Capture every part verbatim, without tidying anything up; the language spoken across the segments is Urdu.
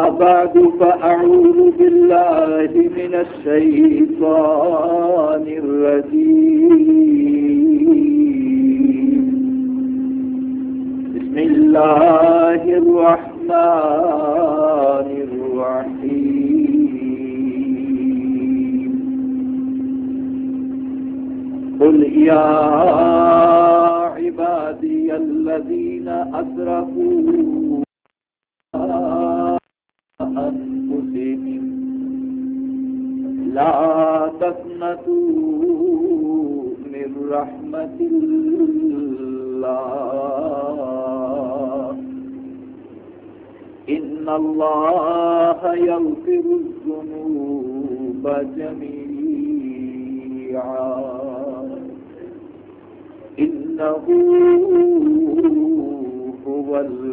بعد فأعوذ بالله من الشيطان الرجيم بسم الله الرحمن الرحيم قل يا عبادي الذين أسرفوا أنفسهم لا تقنطوا من رحمة الله إن الله يغفر الذنوب جميعا إنه هو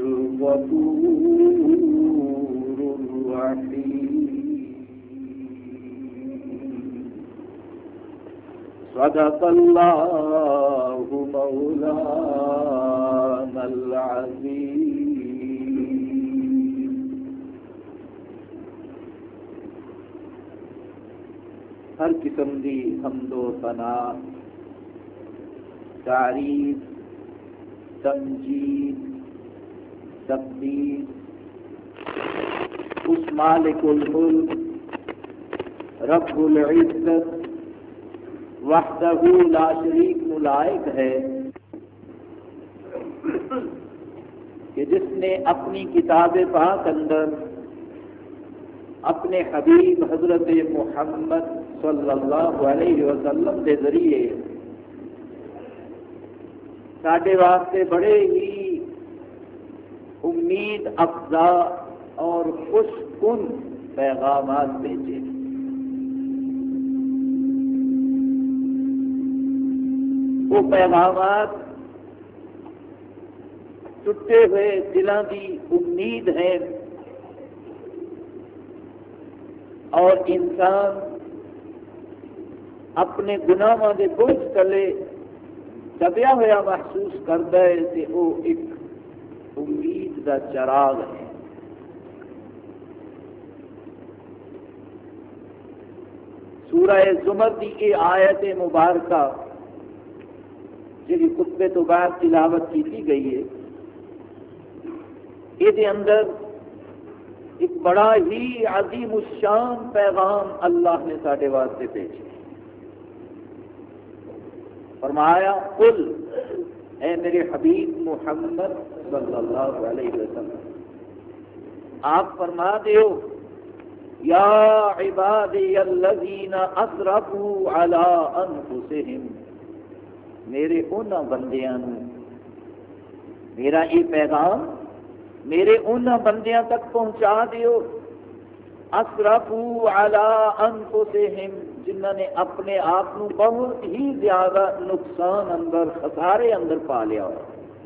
الغفور الرحيم صدق الله مولانا العظيم. ہر قسم دی حمد و ثنا، تعریف، تمجید، تقدیس اس مالک الملک رب العزت وحدہ لا شریک ملائق ہے کہ جس نے اپنی کتاب پاک اندر اپنے حبیب حضرت محمد صلی اللہ علیہ وسلم کے ذریعے ساڈے واسطے بڑے ہی امید افزا اور خوش کن پیغامات بھیجے. وہ پیغامات ٹوٹے ہوئے دلوں کی امید ہیں اور انسان اپنے گناہوں کے بوجھ تلے دبیا ہوا محسوس کرتا ہے کہ وہ ایک امید کا چراغ ہے. سورہ زمر کی یہ آیت مبارکہ جی خطبے تو بعد تلاوت کی گئی ہے، یہ اندر ایک بڑا ہی عظیم الشان پیغام اللہ نے ساڈے واسطے بھیجا. فرمایا قل اے میرے حبیب محمد صلی اللہ علیہ وسلم، آپ فرما دیو یا عبادی الذین اسرفوا علی انفسہم، میرے انہاں بندیاں نو میرا یہ پیغام میرے انہاں بندیاں تک پہنچا دیو اسرفوا علی انفسہم، جنہوں نے اپنے آپ کو بہت ہی زیادہ نقصان اندر خسارے اندر پا لیا ہو،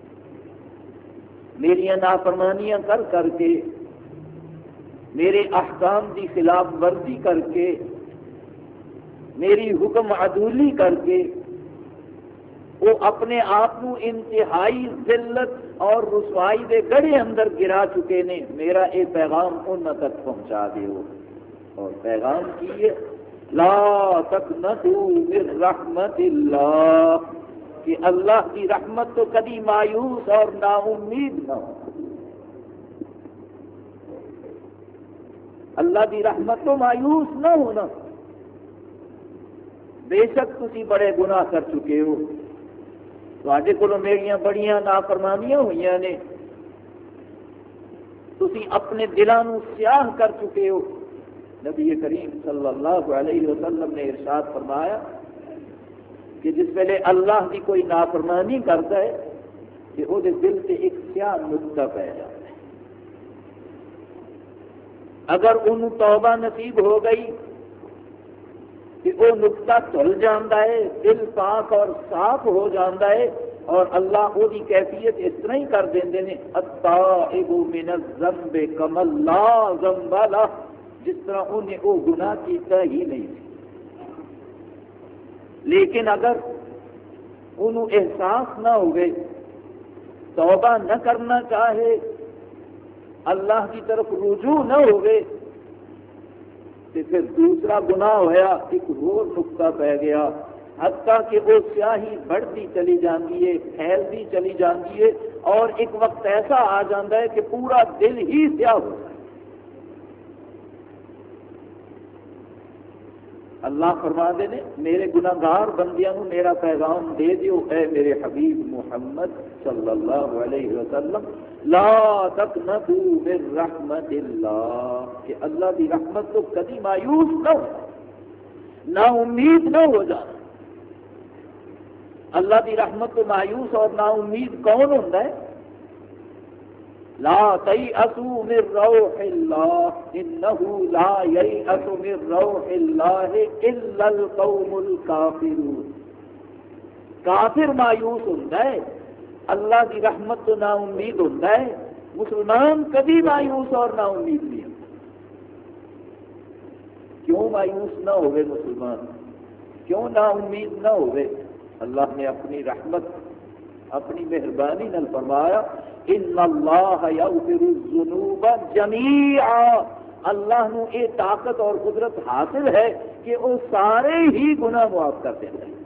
میری نافرمانیاں کر کر کے، میرے احکام کی خلاف ورزی کر کے، میری حکم عدولی کر کے وہ اپنے آپ کو انتہائی ذلت اور رسوائی دے گڑھے اندر گرا چکے نے. میرا یہ پیغام انہوں تک پہنچا دیو، اور پیغام کی ہے لا تقنطوا من رحمت اللہ، کہ اللہ کی رحمت تو کبھی مایوس اور نا امید نہ ہو. اللہ کی رحمت تو مایوس نہ ہونا. بے شک تسی بڑے گناہ کر چکے ہو، تواڈے کولوں میریاں بڑیاں نافرمانیاں ہوئیاں نے، تسی اپنے دلاں نوں سیاہ کر چکے ہو. نبی کریم صلی اللہ علیہ وسلم نے ارشاد فرمایا کہ جس ویلے اللہ کی کوئی نافرمانی کرتا ہے کہ وہ دل سے ایک سیاہ نقطہ پہ جاتا ہے. اگر انہوں توبہ نصیب ہو گئی کہ وہ نقطہ دھل جاتا ہے، دل پاک اور صاف ہو جاتا ہے، اور اللہ وہ کیفیت اس طرح ہی کر دیں التائب من الذنب کمن لا ذنب لہ، جس طرح انہیں وہ گناہ کیتا ہی نہیں. لیکن اگر انہوں احساس نہ ہوئے، توبہ نہ کرنا چاہے، اللہ کی طرف رجوع نہ ہوئے تو پھر دوسرا گناہ ہویا، ایک اور نقطہ پہ گیا، حتیٰ کہ وہ سیاہی بڑھتی چلی جاتی ہے، پھیلتی چلی جاتی ہے، اور ایک وقت ایسا آ جاتا ہے کہ پورا دل ہی سیاہ ہو جائے۔ اللہ فرماتے نے میرے گناہگار بندیاں کو میرا پیغام دے دیو، اے میرے حبیب محمد صلی اللہ علیہ وسلم، لا تقنطوا من رحمت اللہ، کہ اللہ کی رحمت تو کبھی مایوس نہ ہو، نا امید نہ ہو جانا۔ اللہ کی رحمت تو مایوس اور نا امید کون ہوتا ہے؟ لا تیأسوا من روح اللہ انہ لا ییأس من روح اللہ الا القوم الکافرون۔ کافر مایوس ہوتا ہے، اللہ کی رحمت تو نا امید ہوتا ہے، مسلمان کبھی مایوس اور نا امید نہیں ہوتا۔ کیوں مایوس نہ ہوئے مسلمان، کیوں نا امید نہ ہوئے؟ اللہ نے اپنی رحمت، اپنی مہربانی نال فرمایا ان اللہ یغفر الذنوب جمیعا، اللہ نو یہ طاقت اور قدرت حاصل ہے کہ وہ سارے ہی گناہ معاف کر دیتا ہے۔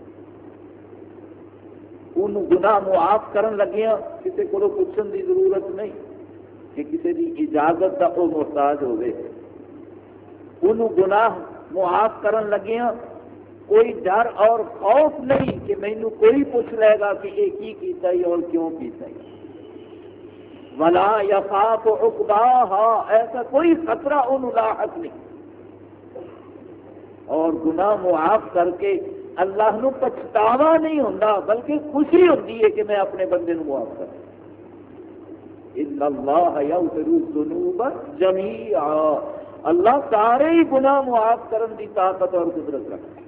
ان گناہ معاف کرن لگیاں کسی کو پوچھن دی ضرورت نہیں کہ کسی دی اجازت کا وہ محتاج ہوئے۔ ان گناہ معاف کرن لگیاں کوئی ڈر اور خوف نہیں کہ مینوں کوئی پوچھ لے گا کہ یہ کی کیتا ہے اور کیوں کیتا ہے۔ ولا یخاف عقباها، ایسا کوئی خطرہ انہوں لاحق نہیں۔ اور گناہ معاف کر کے اللہ نو پچھتاوا نہیں ہوتا، بلکہ خوشی ہوتی ہے کہ میں اپنے بندے نو معاف کروں۔ ان اللہ یغفر الذنوب جمیعا، اللہ سارے ہی گناہ معاف کرن دی طاقت اور قدرت رکھتا ہے۔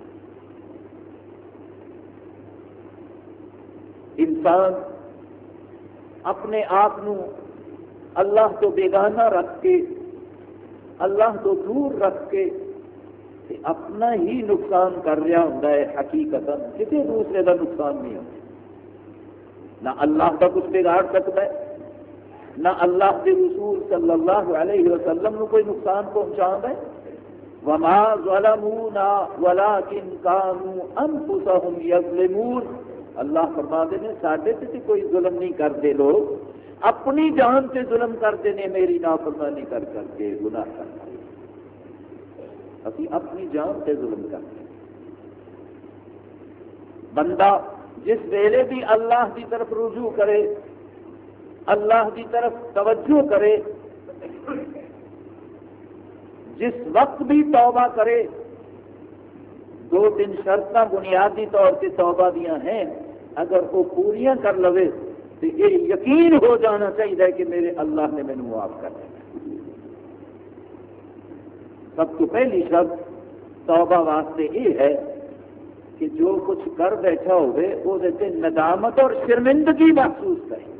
انسان اپنے آپ نو اللہ تو بیگانہ رکھ کے، اللہ تو دور رکھ کے اپنا ہی نقصان کر رہا ہوتا ہے۔ حقیقت کسی دوسرے کا نقصان نہیں ہوتا، نہ اللہ کا کچھ بگاڑ سکتا ہے، نہ اللہ کے رسول صلی اللہ علیہ وسلم نو کوئی نقصان پہنچا ہے۔ وما ظلمونا ولکن کانوا انفسهم یظلمون، اللہ فرماتے ہیں ساڈے تے کوئی ظلم نہیں کرتے، لوگ اپنی جان سے ظلم کرتے ہیں، میری نافرمانی کر کر کے، گناہ کر کر کے ابھی اپنی جان سے ظلم کرتے ہیں۔ بندہ جس ویلے بھی اللہ کی طرف رجوع کرے، اللہ کی طرف توجہ کرے، جس وقت بھی توبہ کرے، دو تین شرطاں بنیادی طور سے توبہ دیاں ہیں، اگر وہ پوریاں کر لوے تو یہ یقین ہو جانا چاہیے کہ میرے اللہ نے مینوں معاف کر دیا۔ سب تو پہلی شرط توبہ واسطے یہ ہے کہ جو کچھ کر بیٹھا ہوئے وہ تے ندامت اور شرمندگی محسوس کرے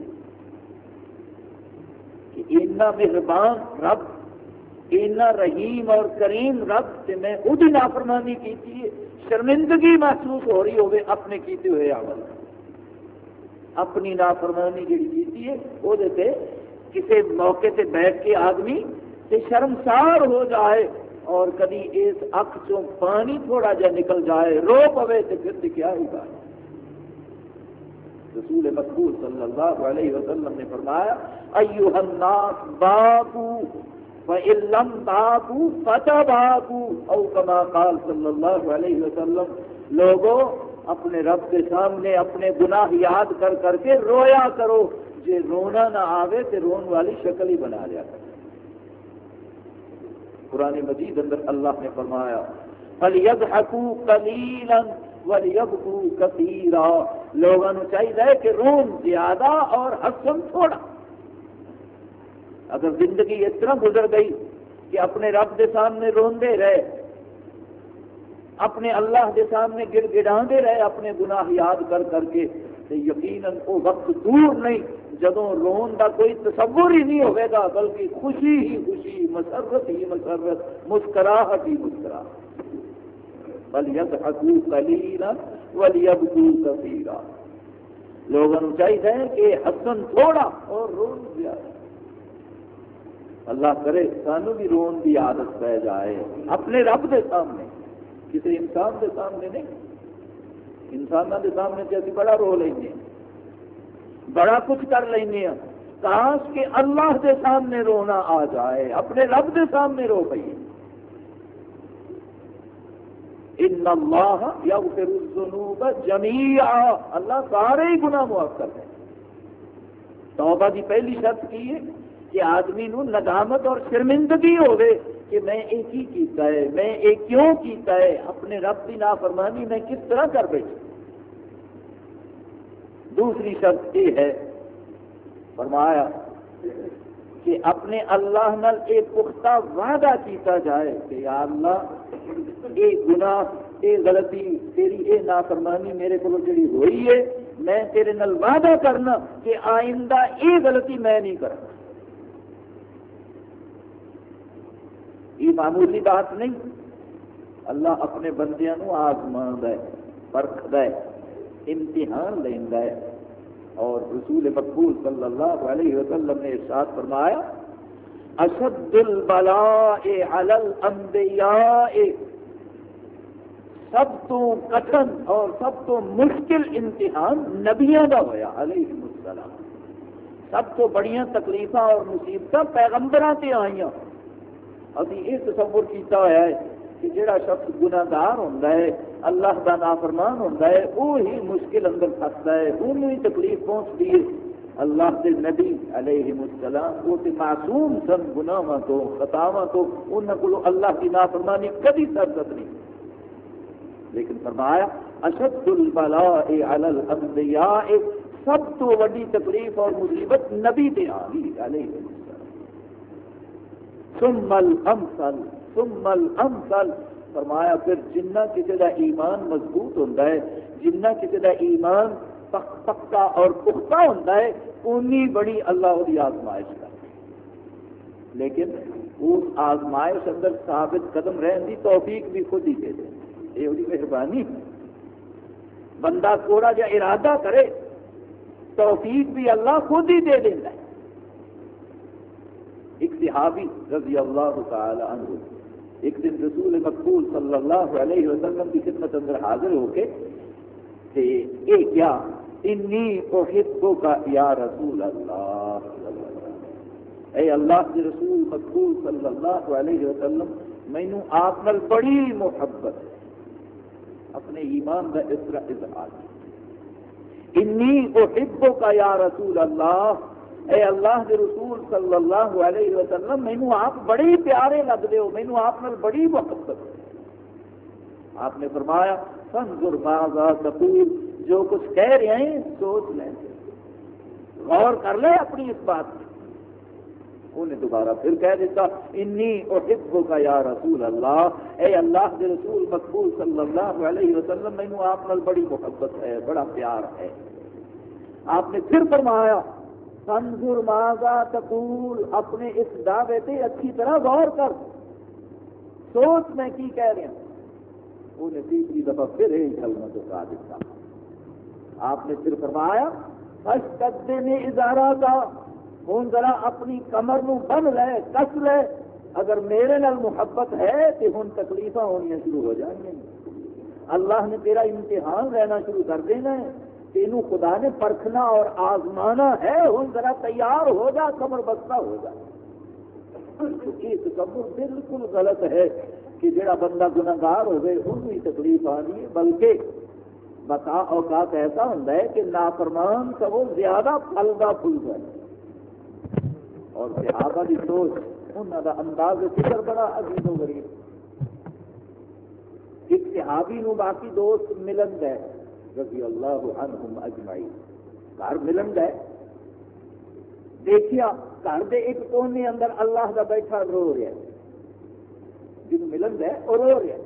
کہ اتنا مہربان رب، اتنا رحیم اور کریم رب تے میں وہی نافرمانی کی ہے، شرمندگی محسوس ہو رہی ہوئے اپنے کیتے ہوئے عمل، اپنی نافرمانی جڑی کی ہے وہ کسی موقع سے بیٹھ کے آدمی تے شرمسار ہو جائے اور کبھی اس اکھ چوں پانی تھوڑا جا نکل جائے، رو پوے تو پھر کیا ہی بات۔ رسول مقبول صلی اللہ علیہ وسلم نے فرمایا ایھا الناس بابو فإن لم تابوا فتابوا، او کما قال صلی اللہ علیہ وسلم، لوگوں اپنے رب کے سامنے اپنے گناہ یاد کر کر کے رویا کرو، جے رونا نہ آوے تو رون والی شکل ہی بنا لیا کرو۔ قرآن مجید اندر اللہ نے فرمایا فَلْيَضْحَكُوا قَلِيلًا وَلْيَبْكُوا كَثِيرًا، لوگوں کو چاہیے کہ رون زیادہ اور ہنسن تھوڑا۔ اگر زندگی اس طرح گزر گئی کہ اپنے رب کے سامنے روندے رہے، اپنے اللہ کے سامنے گڑ گڑاندے رہے اپنے گناہ یاد کر کر کے، تو یقیناً وہ وقت دور نہیں جدوں رون کا کوئی تصور ہی نہیں ہوئے گا، بلکہ خوشی ہی خوشی، مسرت ہی مسرت، مسکراہٹ ہی مسکراہٹ۔ فَلْيَضْحَكُوا قَلِيلًا وَلْيَبْكُوا كَثِيرًا، لوگوں کو چاہیے کہ ہنسن تھوڑا اور رون زیادہ۔ اللہ کرے سانو بھی رون کی عادت پہ جائے اپنے رب دے سامنے، کسی انسان دے سامنے نہیں۔ انسانوں کے سامنے تو اسی بڑا رو لیں بڑا کچھ کر لیں، کاش کہ اللہ دے سامنے رونا آ جائے، اپنے رب دے سامنے رو پئیے۔ ان اللہ یغفر الذنوب جمیعا، اللہ سارے ہی گناہ معاف کر دے۔ توبہ کی پہلی شرط کی ہے کہ آدمی نو ندامت اور شرمندگی ہوئے کہ میں یہ کی کیتا ہے، میں یہ کیوں کیتا ہے، اپنے رب کی نافرمانی میں کس طرح کر بیٹھا۔ دوسری شرط یہ ہے فرمایا کہ اپنے اللہ نال ایک پختہ وعدہ کیتا جائے کہ یا اللہ یہ گناہ، یہ غلطی، تیری یہ نافرمانی میرے کو جڑی ہوئی ہے، میں تیرے نال وعدہ کرنا کہ آئندہ یہ غلطی میں نہیں کرنا۔ یہ معمولی بات نہیں، اللہ اپنے بندیاں نو آزماندا ہے، پرکھدا ہے، امتحان لیندا ہے۔ اور رسول مقبول صلی اللہ علیہ وسلم نے ارشاد فرمایا اشد البلاء علی الانبیاء، سب تو کٹھن اور سب تو مشکل امتحان نبیوں کا ہویا علیہ السلام۔ سب تو بڑیاں تکلیفاں اور مصیبت پیغمبراں تے آئیاں۔ ابھی یہ تصور کیتا ہوا ہے کہ جڑا شخص گناہگار ہوتا ہے، اللہ کا نافرمان ہوتا ہے، وہی مشکل اندر پھنستا ہے، انہوں ہی تکلیف پہنچتی ہے۔ اللہ کے نبی علیہ السلام وہ تے معصوم سن گناہاں تو، خطاواں تو، انہاں کو اللہ کی نافرمانی کبھی سرزد نہیں۔ لیکن فرمایا اشد البلاء علی الانبیاء، سب تو بڑی تکلیف اور مصیبت نبی تے آ گئی علیہ السلام۔ ثم الامثل ثم الامثل، فرمایا پھر جنہ کسی کا ایمان مضبوط ہوتا ہے، جنہ کسی کا ایمان پکا اور پختہ ہوتا ہے، انی بڑی اللہ کی آزمائش کرتا ہے۔ لیکن اس آزمائش اندر ثابت قدم رہن کی توفیق بھی خود ہی دے دے، یہ وہی مہربانی۔ بندہ تھوڑا جا ارادہ کرے توفیق بھی اللہ خود ہی دے دیتا ہے۔ ایک صحابی رضی اللہ تعالی عنہ ایک دن رسول مقبول صلی اللہ علیہ وسلم کی خدمت اندر حاضر ہو کے کہ اے کیا انی احبک یا رسول اللہ، اے اللہ کے رسول مقبول صلی اللہ علیہ وسلم، مینوں آپ نال بڑی محبت، اپنے ایمان کا اس طرح اظہار، انی احبک یا رسول اللہ، اے اللہ کے رسول صلی اللہ علیہ وسلم، مینوں آپ بڑے پیارے لگتے ہو، مینوں آپ نال بڑی محبت۔ آپ نے فرمایا فانظر ماذا تقول، جو کچھ کہہ رہے ہیں سوچ لیں، غور کر لے اپنی اس بات میں۔ انہیں دوبارہ پھر کہہ دیتا انی احبک یا رسول اللہ، اے اللہ کے رسول مقبول صلی اللہ علیہ وسلم، مینوں آپ نال بڑی محبت ہے، بڑا پیار ہے۔ آپ نے پھر فرمایا فانظر ماذا تقول، اپنے اس دعوے پہ اچھی طرح غور کر، سوچ میں کی کہہ رہا ہوں۔ انہیں تیسری دفعہ پھر ایک کلمہ دہرا دیتا۔ آپ نے پھر فرمایا فاشتد میں اظہارہ کا، ہوں ذرا اپنی کمر نو بن لے، کس لے، اگر میرے نال محبت ہے تو ہوں تکلیفاں ہونی شروع ہو جائیں گی، اللہ نے تیرا امتحان لینا شروع کر دینا ہے، تینوں خدا نے پرکھنا اور آزمانا ہے، ہوں ذرا تیار ہو جا، کمر بستہ ہو جا۔ یہ تصور بالکل غلط ہے کہ جڑا بندہ گناہگار ہوئے انہوں ہی تکلیف آنی ہے، بلکہ بتا اوقات ایسا ہوتا ہے کہ نافرمان کا وہ زیادہ پھلدا پھولدا ہے۔ اور صحابہ کی سوچ، انہوں کا انداز فکر بڑا عجیب و غریب۔ ایک صحابی نو باقی دوست ملن گئے رضی اللہ عنہم اجمعین، گھر ملن گئے، دیکھیا گھر دے ایک کونے اندر اللہ کا بیٹھا رو رہا ہے، جن ملن گئے اور رو رہا ہے۔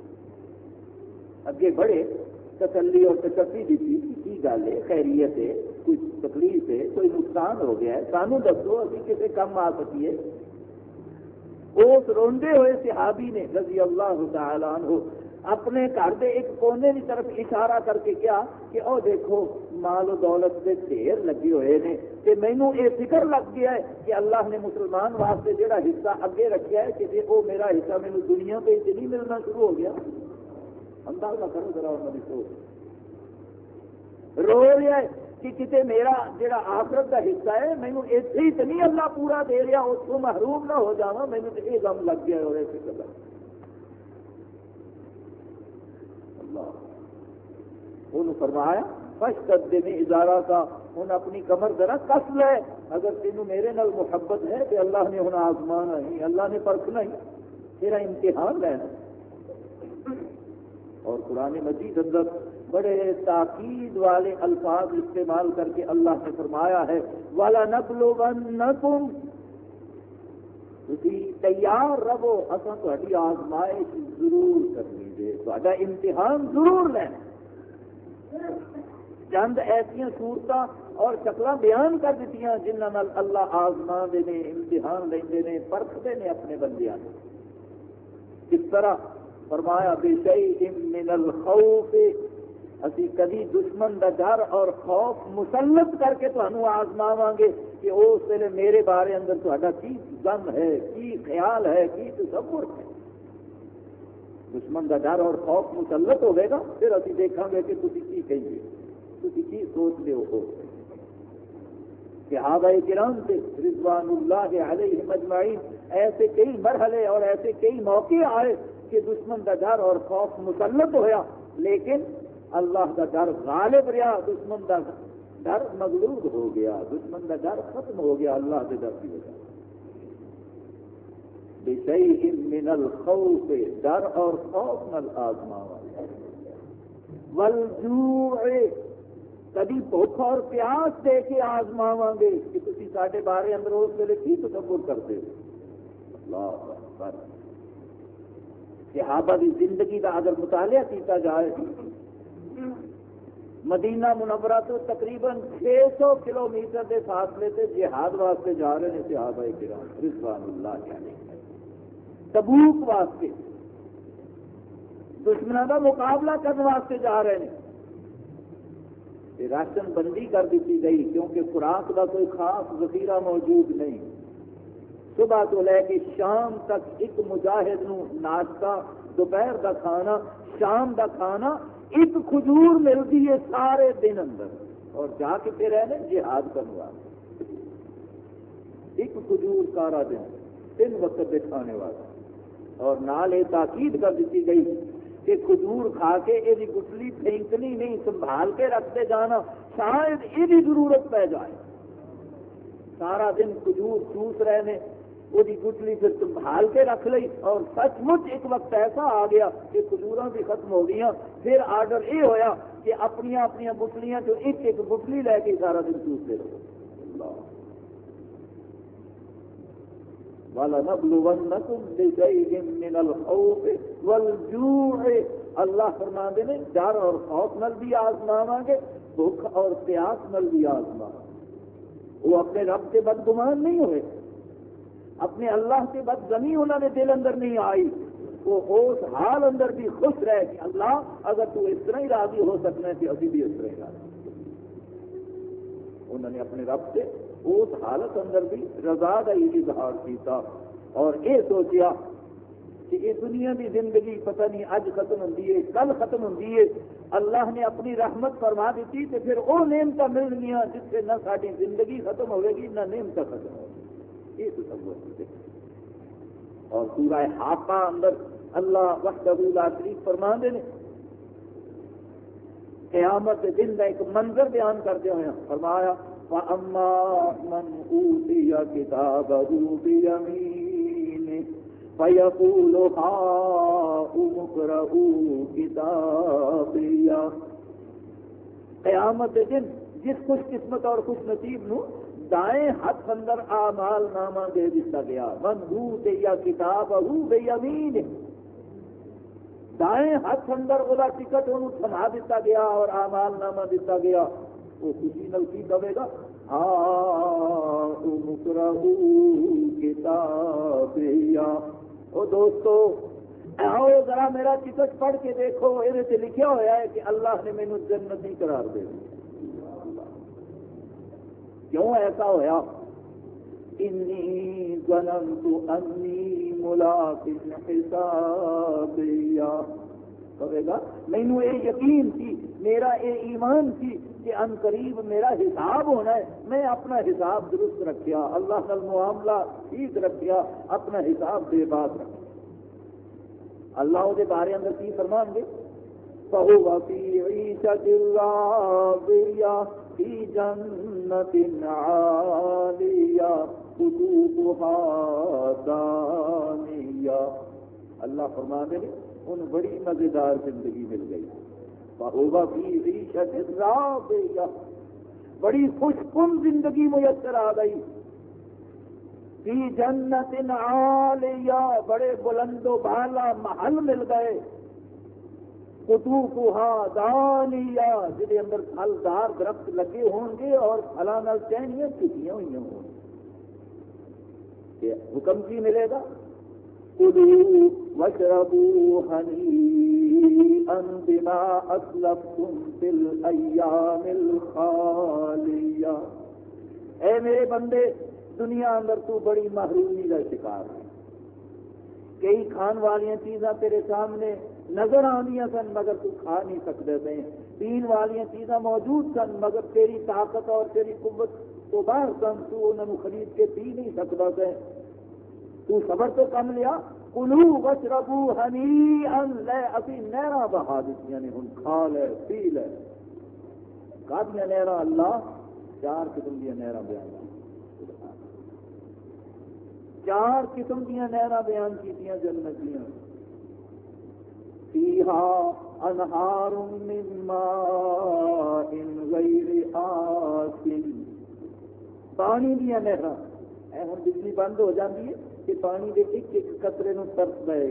اگے بڑھے، تسلی اور تکفی دیتی کی گل ہے، خیریت ہے، کوئی تکلیف ہے، کوئی نقصان ہو گیا ہے، سانو دسو ابھی کسی کم آ سکیے۔ اس روندے ہوئے صحابی نے رضی اللہ تعالی عنہ اپنے گھر کے ایک کونے کی طرف اشارہ کر کے کیا کہ او دیکھو مال و دولت کے ڈھیر لگے ہوئے ہیں کہ مینوں یہ فکر لگ گیا ہے کہ اللہ نے مسلمان واسطے جڑا حصہ اگے رکھا ہے کہ وہ میرا حصہ مینوں دنیا پہ نہیں ملنا شروع ہو گیا. اندازہ کرو ذرا انہوں نے سوچ رو رہا ہے کہ کتے میرا جڑا آخرت کا حصہ ہے مینوں اتنے ہی تو نہیں اللہ پورا دے رہا اس کو محروم نہ ہو جاواں مینوں تو یہ غم لگ گیا اور ایسے فکر لگ انہوں فرمایا فاشتد ازارہ کا انہیں اپنی کمر ذرا کس لے اگر تینوں میرے نال محبت ہے تو اللہ نے انہیں آزمانا ہی اللہ نے پرکھنا ہی تیرا امتحان لینا. اور قرآن مجید اندر بڑے تاکید والے الفاظ استعمال کر کے اللہ نے فرمایا ہے وَلَنَبْلُوَنَّكُمْ تسی تیار رہو اساں تہاڈی آزمائش ضرور کرنی دے تہاڈا امتحان ضرور لینا. چند ایسا صورتاں اور شکلاں بیان کر دیتیاں جنہاں نال اللہ آزما دے نے امتحان لیندے نے پرکھدے نے اپنے بندیاں نے. کس طرح فرمایا بشیء من الخوف اسی کبھی دشمن کا ڈر اور خوف مسلط کر کے تمہیں آزماواں گے کہ اس ویلے میرے بارے اندر تہاڈا کی غم ہے کی خیال ہے کی تصور ہے. دشمن کا ڈر اور خوف مسلط ہوئے گا پھر اسی دیکھاں گے کہ تسی کی کہیں گے تسی کی سوچ لے ہو. صحابہ کرام سے رضوان اللہ علیہم اجمعین ایسے کئی مرحلے اور ایسے کئی موقع آئے کہ دشمن کا ڈر اور خوف مسلط ہویا لیکن اللہ کا ڈر غالب رہا دشمن کا ڈر مغلوب ہو گیا دشمن کا ڈر ختم ہو گیا اللہ کے ڈر کی وجہ. بشیء من الخوف ڈر اور خوف نال آزماوا والجوع کبھی بھوک اور پیاس دے کے آزماواں گے کہ تسی ساڈے بارے اندر اس ویلے کی تصور کرتے ہو. اللہ اکبر. صحابہ کی زندگی کا اگر مطالعہ کیتا جائے مدینہ منورہ تو تقریباً چھ سو کلو میٹر کے فاصلے سے جہاد واسطے جا رہے ہیں صحابہ کرام رضوان اللہ علیہ تبوک واسطے دشمنوں کا مقابلہ کرنے واسطے جا رہے ہیں. راشن بندی کر دیتی گئی کیونکہ خوراک کا کوئی خاص ذخیرہ موجود نہیں. صبح تو لے کے شام تک ایک مجاہد نو ناشتہ دوپہر کا کھانا شام کا کھانا ایک کھجور ملتی ہے سارے دن اندر اور جا کے پھر رہنے جہاد کرنے والے ایک کھجور سارا دن تین وقت پہ کھانے والا. اور نال یہ تاکید کر دیتی گئی کہ کھجور کھا کے یہ گٹلی پھینکنی نہیں سنبھال کے رکھتے جانا شاید یہ ضرورت پہ جائے. سارا دن کھجور چوس رہے نے وہ گٹلی پھر سنبھال کے رکھ لی اور سچ مچ ایک وقت ایسا آ گیا کہ کھجوراں بھی ختم ہو گئی. پھر آرڈر یہ ہویا کہ اپنی اپنی گٹلیاں جو ایک ایک گٹلی لے کے سارا دن چوستے رہو. وَلَنَبْلُوَنَّكُمْ بِشَيْءٍ مِّنَ الْخَوْفِ وَالْجُوعِ اللہ فرماندے نے ڈر اور خوف نال بھی آزماواں گے بھوک اور پیاس نال بھی آزماواں. وہ اپنے رب سے بدگمان نہیں ہوئے اپنے اللہ سے بدگمی انہوں نے دل اندر نہیں آئی. وہ اس حال اندر بھی خوش رہے کہ اللہ اگر تو اس طرح ہی راضی ہو سکنا ہے تو ابھی بھی اس طرح ہی راضی. انہوں نے اپنے رب سے اس حالت اندر بھی رضا کا ہی اظہار کیا اور یہ سوچیا کہ یہ دنیا کی زندگی پتہ نہیں اج ختم ہوتی ہے کل ختم ہوتی ہے. اللہ نے اپنی رحمت فرما دیتی تو پھر وہ نعمتیں مل گیا جس سے نہ ساری زندگی ختم ہوئے گی نہ نعمتیں ختم ہوگی. یہ تصور. اور سورہ حاقہ اندر اللہ وحدہ لا شریک فرماندے نے قیامت کے دن کا ایک منظر بیان کرتے ہوئے فرمایا وَأَمَّا مَنْ أُوتِيَ كِتَابَهُ بِيَمِينِهِ فَيَقُولُ هَاؤُمُ اقْرَءُوا كِتَابِيَهْ. قیامت کے دن جس خوش قسمت اور خوش نصیب نو دائیں ہاتھ اندر اعمال نامہ دے دیا گیا. من اوتیا کتابہ بیمینہ دائیں ہاتھ اندر وہ ٹکٹ انہوں تھما دیتا گیا اور اعمال نامہ دیتا گیا. وہ خوشی نل کی کہے گا ہاؤم اقرؤوا کتابیہ. او دوستو آؤ ذرا میرا ٹکٹ پڑھ کے دیکھو، یہ لکھا ہوا ہے کہ اللہ نے مینوں جنتی قرار دے دیا۔ کیوں ایسا ہوا؟ انی ظننت انی ملاق حسابیا، کہے گا مینوں یہ یقین تھی، میرا یہ ایمان تھی کہ ان قریب میرا حساب ہونا ہے، میں اپنا حساب درست رکھیا، اللہ کا معاملہ ٹھیک رکھیا، اپنا حساب بے بات رکھیا۔ اللہ وہ بارے اندر کی فرمان گے؟ فَهُوَ فِي عِيشَةٍ رَاضِيَةٍ فِي جَنَّةٍ عَالِيَةٍ قُطُوفُهَا دَانِيَةٌ۔ اللہ فرماتے ہیں ان بڑی مزیدار زندگی مل گئی۔ فَهُوَ فِي عِيشَةٍ رَاضِيَةٍ، بڑی خوش کن زندگی میسر آ گئی۔ فی جنت عالیہ، بڑے بلند و بالا محل مل گئے۔ قطوفها دانیہ، جہاں اندر پھلدار درخت لگے ہوں گے اور پھلاں نال ٹہنیاں چھپیاں ہوئی ہوں گی۔ حکم کی ملے گا؟ کلوا واشربوا ہنیئا بما اسلفتم فی الایام الخالیہ۔ اے میرے بندے، دنیا اندر تو بڑی محرومی کا شکار ہے، کئی کھان والی چیزاں تیرے سامنے نظر آنیاں سن مگر تو کھا نہیں سکتے تھے، پین والی چیزاں موجود سن مگر تیری طاقت اور تیری قوت تو باہر سن، تو انہوں خرید کے پی نہیں سکتا تھے، تو صبر تو کم لیا۔ کلو واشربوا ہنیئا، لے اسی نہراں بہا دتیاں نے، ہن کھا لے پی لے۔ کافیاں نہراں؟ اللہ چار قسم دیا نہراں بیان، چار قسم دیا نہراں بیان کیتیاں جنت دیاں۔ فیہا انہار من ماء غیر آسن، پانی دیا نہراں۔ اے ہن بجلی بند ہو جاتی ہے کہ پانی دے ایک ایک قطرے نو ترس دے۔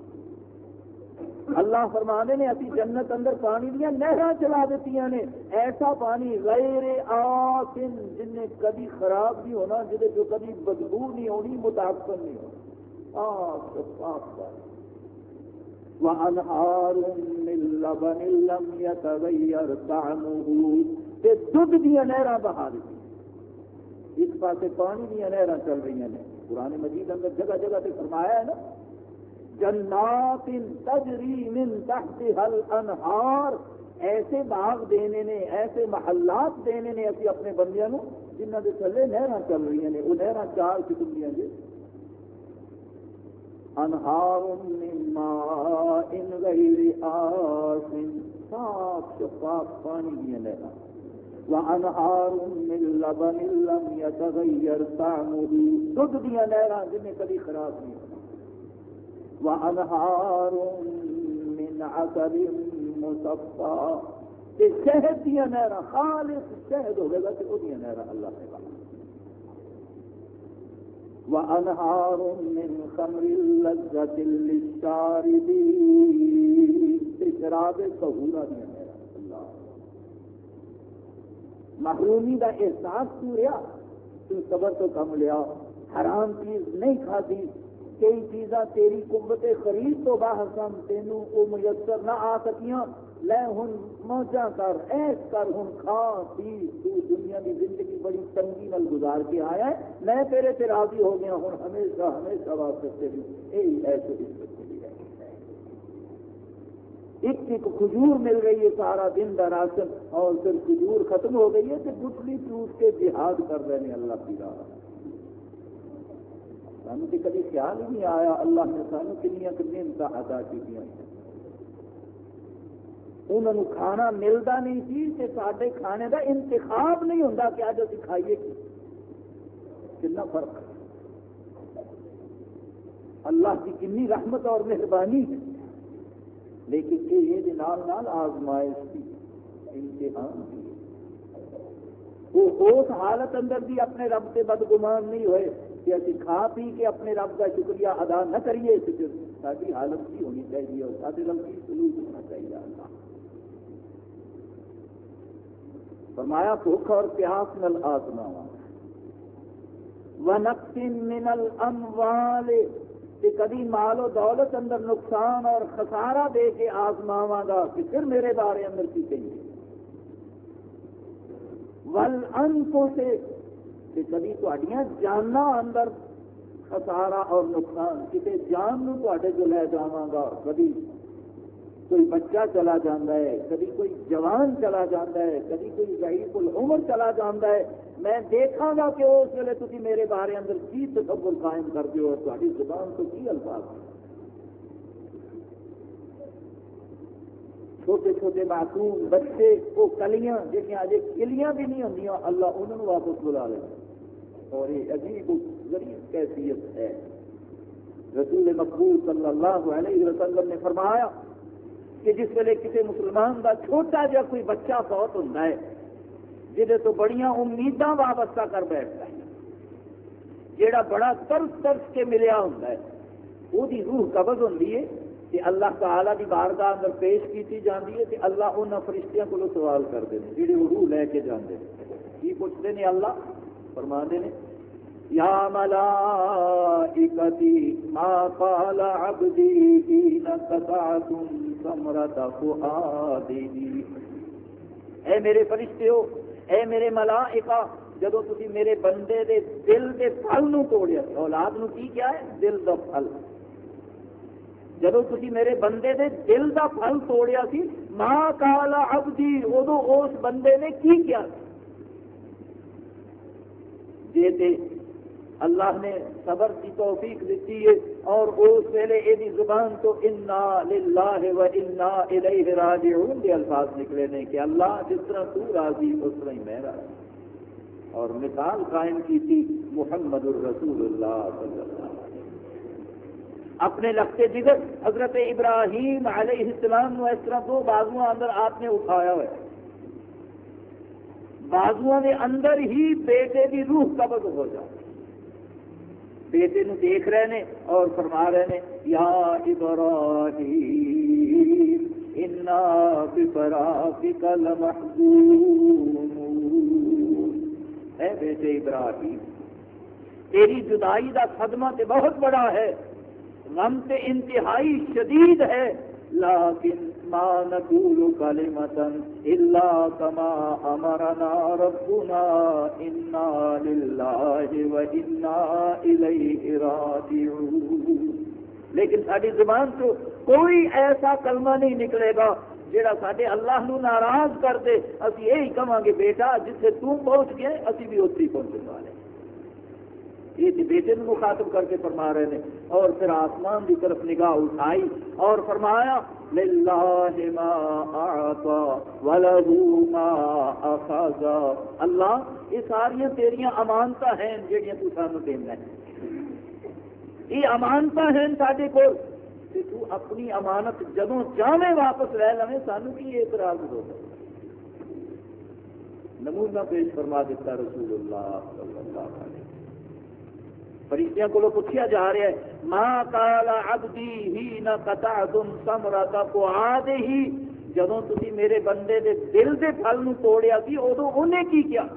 اللہ فرمانے نے اسی جنت اندر پانی دیا نہراں چلا دیتی نے، ایسا پانی غیر آسن، جن نے کبھی خراب نہیں ہونا، جہے جو کبھی بدبو نہیں ہونی، متاثر نہیں ہونا، آف صاف پانی۔ وَأَنْهَارٌ مِّن لَّبَنٍ لَّمْ يَتَغَيَّرْ طَعْمُهُ، تے دودھ دیا نہراں بہا دیتی۔ اس پاسے پانی دیا نہراں چل رہی ہیں، قرآن مجید اندر جگہ جگہ تے فرمایا ہے نا، جنات تجری من تحتها الانہار، ایسے باغ دینے نے، ایسے محلات دینے نے اسی اپنے بندیاں نو جنہاں دے تھلے نہراں چل رہی ہیں۔ وہ نہراں چار قسم دیاں جی، انہار من ماء غیر آسن، صاف شفاف پانی دیا نہراں۔ وانہار من لبن لم یتغیر طعمہ، دودھ دیا نہراں جنہیں کبھی خراب نہیں ہونا۔ وانہار من عسل مصفی، شہد دیا نہراں، خالص شہد ہوگا کہ وہ دیا نہراں اللہ نے کہا۔ وانہار من خمر لذۃ للشاربین، شراب طہورہ دیا نہراں اللہ۔ محرومی کا احساس تو رہا، تو صبر تو کم لیا، حرام چیز نہیں کھادی، کئی چیزاں تیری قوت خرید تو باہر سن، تینوں وہ میسر نہ آ سکیاں، لے ہن موجاں کر، ایش کر، ہن کھا پی، تو دنیا کی زندگی بڑی تنگی نال گزار کے آیا ہے، میں تیرے تے راضی ہو گیا، ہن ہمیشہ ہمیشہ واسطے تیری یہی ایسے عزت ملی ہے۔ ایک ایک کھجور مل رہی ہے سارا دن کا راشن، اور پھر کھجور ختم ہو گئی ہے تو گٹلی ٹوٹ کے جہاد کر رہے ہیں اللہ کی راہ۔ سانو تو کبھی خیال ہی نہیں آیا اللہ نے سانو کنیاں کنیاں عطا کی، انہوں نے کھانا ملتا نہیں سی تے سارے کھانے کا انتخاب نہیں ہوتا کہ اج اسی کھائیے کی، کتنا فرق ہے۔ اللہ کی کنی رحمت اور مہربانی ہے، لیکن یہ نال نال آزمائش تھی، امتحان تھی۔ وہ اس حالت اندر بھی اپنے رب سے بدگمان نہیں ہوئے کہ اسی کھا پی کے اپنے رب کا شکریہ ادا نہ کریے، ساری حالت کی ہونی چاہیے اور سارے رب کی سلوک ہونا چاہیے۔ اللہ فرمایا بھوک اور پیاس نل آزماوا، وَنَقْصٍ مِّنَ الْأَمْوَالِ کہ کبھی مال و دولت اندر نقصان اور خسارہ دے کے آزماواں گا کہ پھر میرے بارے اندر کی کہیں گے والانفس کہ کبھی تہاڈیاں جاناں اندر خسارہ اور نقصان کسی جان نو تہاڈے جو لے جاواں گا کبھی کوئی بچہ چلا جاتا ہے کبھی کوئی جوان چلا جاتا ہے کبھی کوئی ضعیف العمر چلا جاتا ہے میں دیکھاں گا کہ اس ویلے تسی میرے بارے اندر کی تصور قائم کرتے ہو اور تہاڈی زبان تو کی الفاظ چھوٹے چھوٹے معصوم بچے وہ کلیاں جہاں اجے کلیاں بھی نہیں ہوندیاں اللہ انہوں واپس بلا لے اور یہ عجیب غریب کیفیت ہے رسول مقبول صلی اللہ علیہ وسلم نے فرمایا کہ جس ویلے کسی مسلمان کا چھوٹا جا کوئی بچہ فوت ہوتا ہے جہے تو بڑیاں امیداں وابستہ کر بیٹھتا ہے جیڑا بڑا ترس ترس کے ملیا ہوتا ہے وہ دی روح قبض ہوتی ہے کہ اللہ تعالی دی بارگاہ اندر پیش کی جاتی ہے کہ اللہ انہاں فرشتیاں کو سوال کرتے ہیں جہے وہ روح لے کے جاندے ہیں کی پوچھتے ہیں اللہ فرماندے نے یا ملائکتی ما قال عبدی حین قطعتم ثمرۃ فؤادہ اے میرے فرشتیو اے میرے ملائکہ جدو تسی میرے بندے دے دل دے پھل نو توڑیا اولاد نو کی کیا ہے دل دا پھل جدو تسی میرے بندے دے دل دا پھل توڑیا سی ما قال عبدی ادو اس بندے نے کی کیا جے تے اللہ نے صبر کی توفیق دیتی ہے اور اس ویلے یہ زبان تو انا للہ و انا الیہ راجعون کے الفاظ نکلے نے کہ اللہ جس طرح تو راضی اس طرح ہی میں راضی اور مثال قائم کی تھی محمد الرسول اللہ صلی اللہ علیہ وسلم اپنے لخت جگر حضرت ابراہیم علیہ السلام نے اس طرح دو بازو اندر آپ نے اٹھایا ہوا ہے بازو کے اندر ہی بیٹے کی روح قبض ہو جائے بیٹے نو دیکھ رہے ہیں اور فرما رہے ہیں یا ابراہیم انا بفراقک لمحزونون اے بیٹے ابراہیم تیری جدائی دا صدمہ تے بہت بڑا ہے غم تے انتہائی شدید ہے لیکن ما نقول کلمۃ الا کما امرنا ربنا انا للہ و انا الیہ راجعون لیکن ساری زبان تو کوئی ایسا کلمہ نہیں نکلے گا جڑا ساڈے اللہ نو ناراض کر دے اسی یہی کہاں گے بیٹا جتھے تو پہنچ گئے اسی بھی اتنے پہنچنے والے یہ بیٹے کو مخاطب کر کے فرما رہے ہیں اور پھر آسمان کی طرف نگاہ اٹھائی اور فرمایا للہ ما اعطا ولہ ما اخذ اللہ یہ ساری تیریاں امانتاں ہیں جہاں تو سانو دینا ہے یہ امانتاں ہیں سارے کو تو اپنی امانت جدوں چاہے واپس لے لیں سانو کی اعتراض ہو نمونہ پیش فرما دیتا رسول اللہ صلی اللہ علیہ وسلم فرشتیاں کو پوچھا جا رہا ہے ما قال عبدی حین قطعتم ثمرۃ فؤادہ جدوں تسی میرے بندے دے دل دے پھل نو توڑیا سی ادو انہیں کی کیا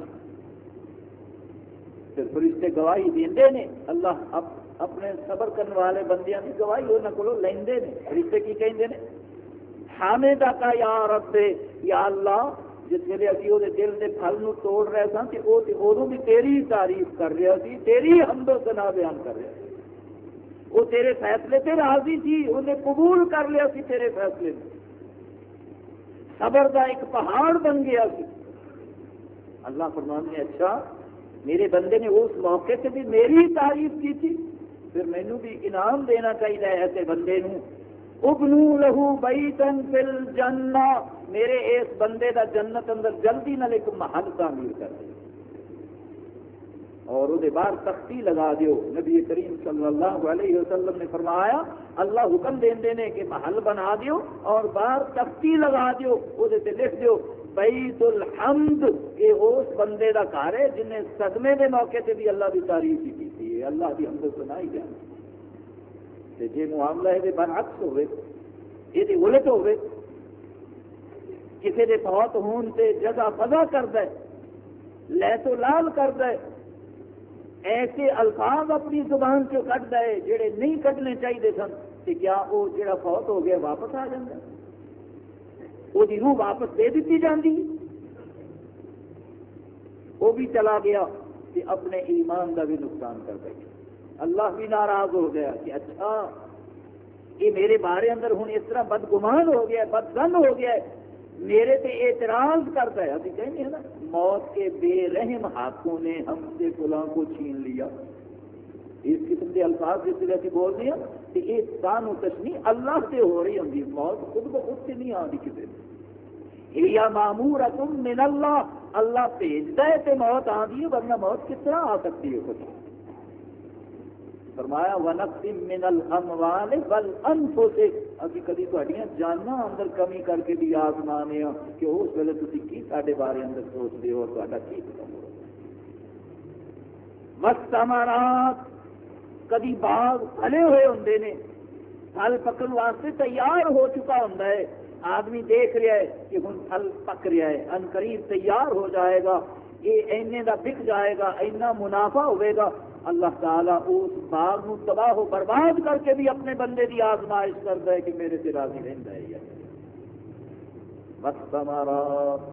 پھر فرشتے گواہی دیندے نے اللہ اپنے صبر کرنے والے بندیاں کی گواہی انہاں کولوں لیندے نے فرشتے کی کہندے نے حامدک یا رب یا اللہ جس ویلے ابھی وہ دل کے پھل نو توڑ رہے سن کہ وہ ادو بھی تیری تعریف کر رہا سی تیری حمد و ثنا بیان کر رہا سی وہ تیرے فیصلے سے راضی تھی انہیں قبول کر لیا سی تیرے فیصلے میں صبر کا ایک پہاڑ بن گیا سی اللہ فرمان نے اچھا میرے بندے نے اس موقع سے بھی میری تعریف کی تھی پھر مینوں بھی انعام دینا چاہیے ایسے بندے نو ابنو لہو بیتن فی الجنہ میرے اس بندے دا جنت اندر جلدی نال ایک محل تعمیر کر دے اور وہ باہر تختی لگا دیو نبی کریم صلی اللہ علیہ وسلم نے فرمایا اللہ حکم دیندے نے کہ محل بنا دیو اور باہر تختی لگا دیو وہ تے لکھ دیو بیت الحمد یہ اس بندے دا گھر ہے جن نے صدمے دے موقع تے بھی اللہ کی تعریف کی تھی اللہ کی حمد و ثنا ہی جانے جی معاملہ یہ برعکس ہوئے یہ الٹ ہوئے کسی کے فوت ہون سے جگہ فضا کر دے لے تو لال کر دے ایسے الفاظ اپنی زبان سے کٹ دے جڑے نہیں کٹنے چاہیے سن، کہ کیا وہ جڑا فوت ہو گیا واپس آ جائے، وہ روح واپس دے دیتی جاتی، وہ بھی چلا گیا کہ اپنے ایمان کا بھی نقصان کر دے گا۔ اللہ بھی ناراض ہو گیا کہ اچھا یہ میرے بارے اندر ہوں اس طرح بدگمان ہو گیا، بدظن ہو گیا ہے، میرے تے اعتراض کرتا ہے۔ ابھی کہیں نا موت کے بے رحم ہاتھوں نے ہم سے فلاں کو چھین لیا، اس قسم کے الفاظ جس طرح کی بول دیا کہ یہ سان و تشنی اللہ سے ہو رہی ہوں، موت خود بخود سے نہیں آتی کسی یا معمورۃ من اللہ، اللہ بھیجتا ہے تو موت آتی ہے، ورنہ موت کس طرح آ سکتی ہے خود؟ فرمایا وَنَقْصٍ مِّنَ الْأَمْوَالِ وَالْأَنفُسِ، ابھی کبھی تھوڑیاں جاناں اندر کمی کر کے بھی آزمانے ہو کہ اس ویلے تسی کی ساڈے بارے اندر سوچتے ہو، تہاڈا کی حکم ہو۔ وَالثَّمَرَاتِ، کبھی باغ پھلے ہوئے ہوندے نے، پھل پکن واسطے تیار ہو چکا ہوندا ہے، آدمی دیکھ رہا ہے کہ ہن پھل پک رہا ہے، ان قریب تیار ہو جائے گا، یہ اینے دا بک جائے گا، اینا منافع ہوئے گا۔ اللہ تعالیٰ اس باغ نو تباہ و برباد کر کے بھی اپنے بندے کی آزمائش کرتا ہے کہ میرے سے راضی رہتا ہے۔ والثمرات،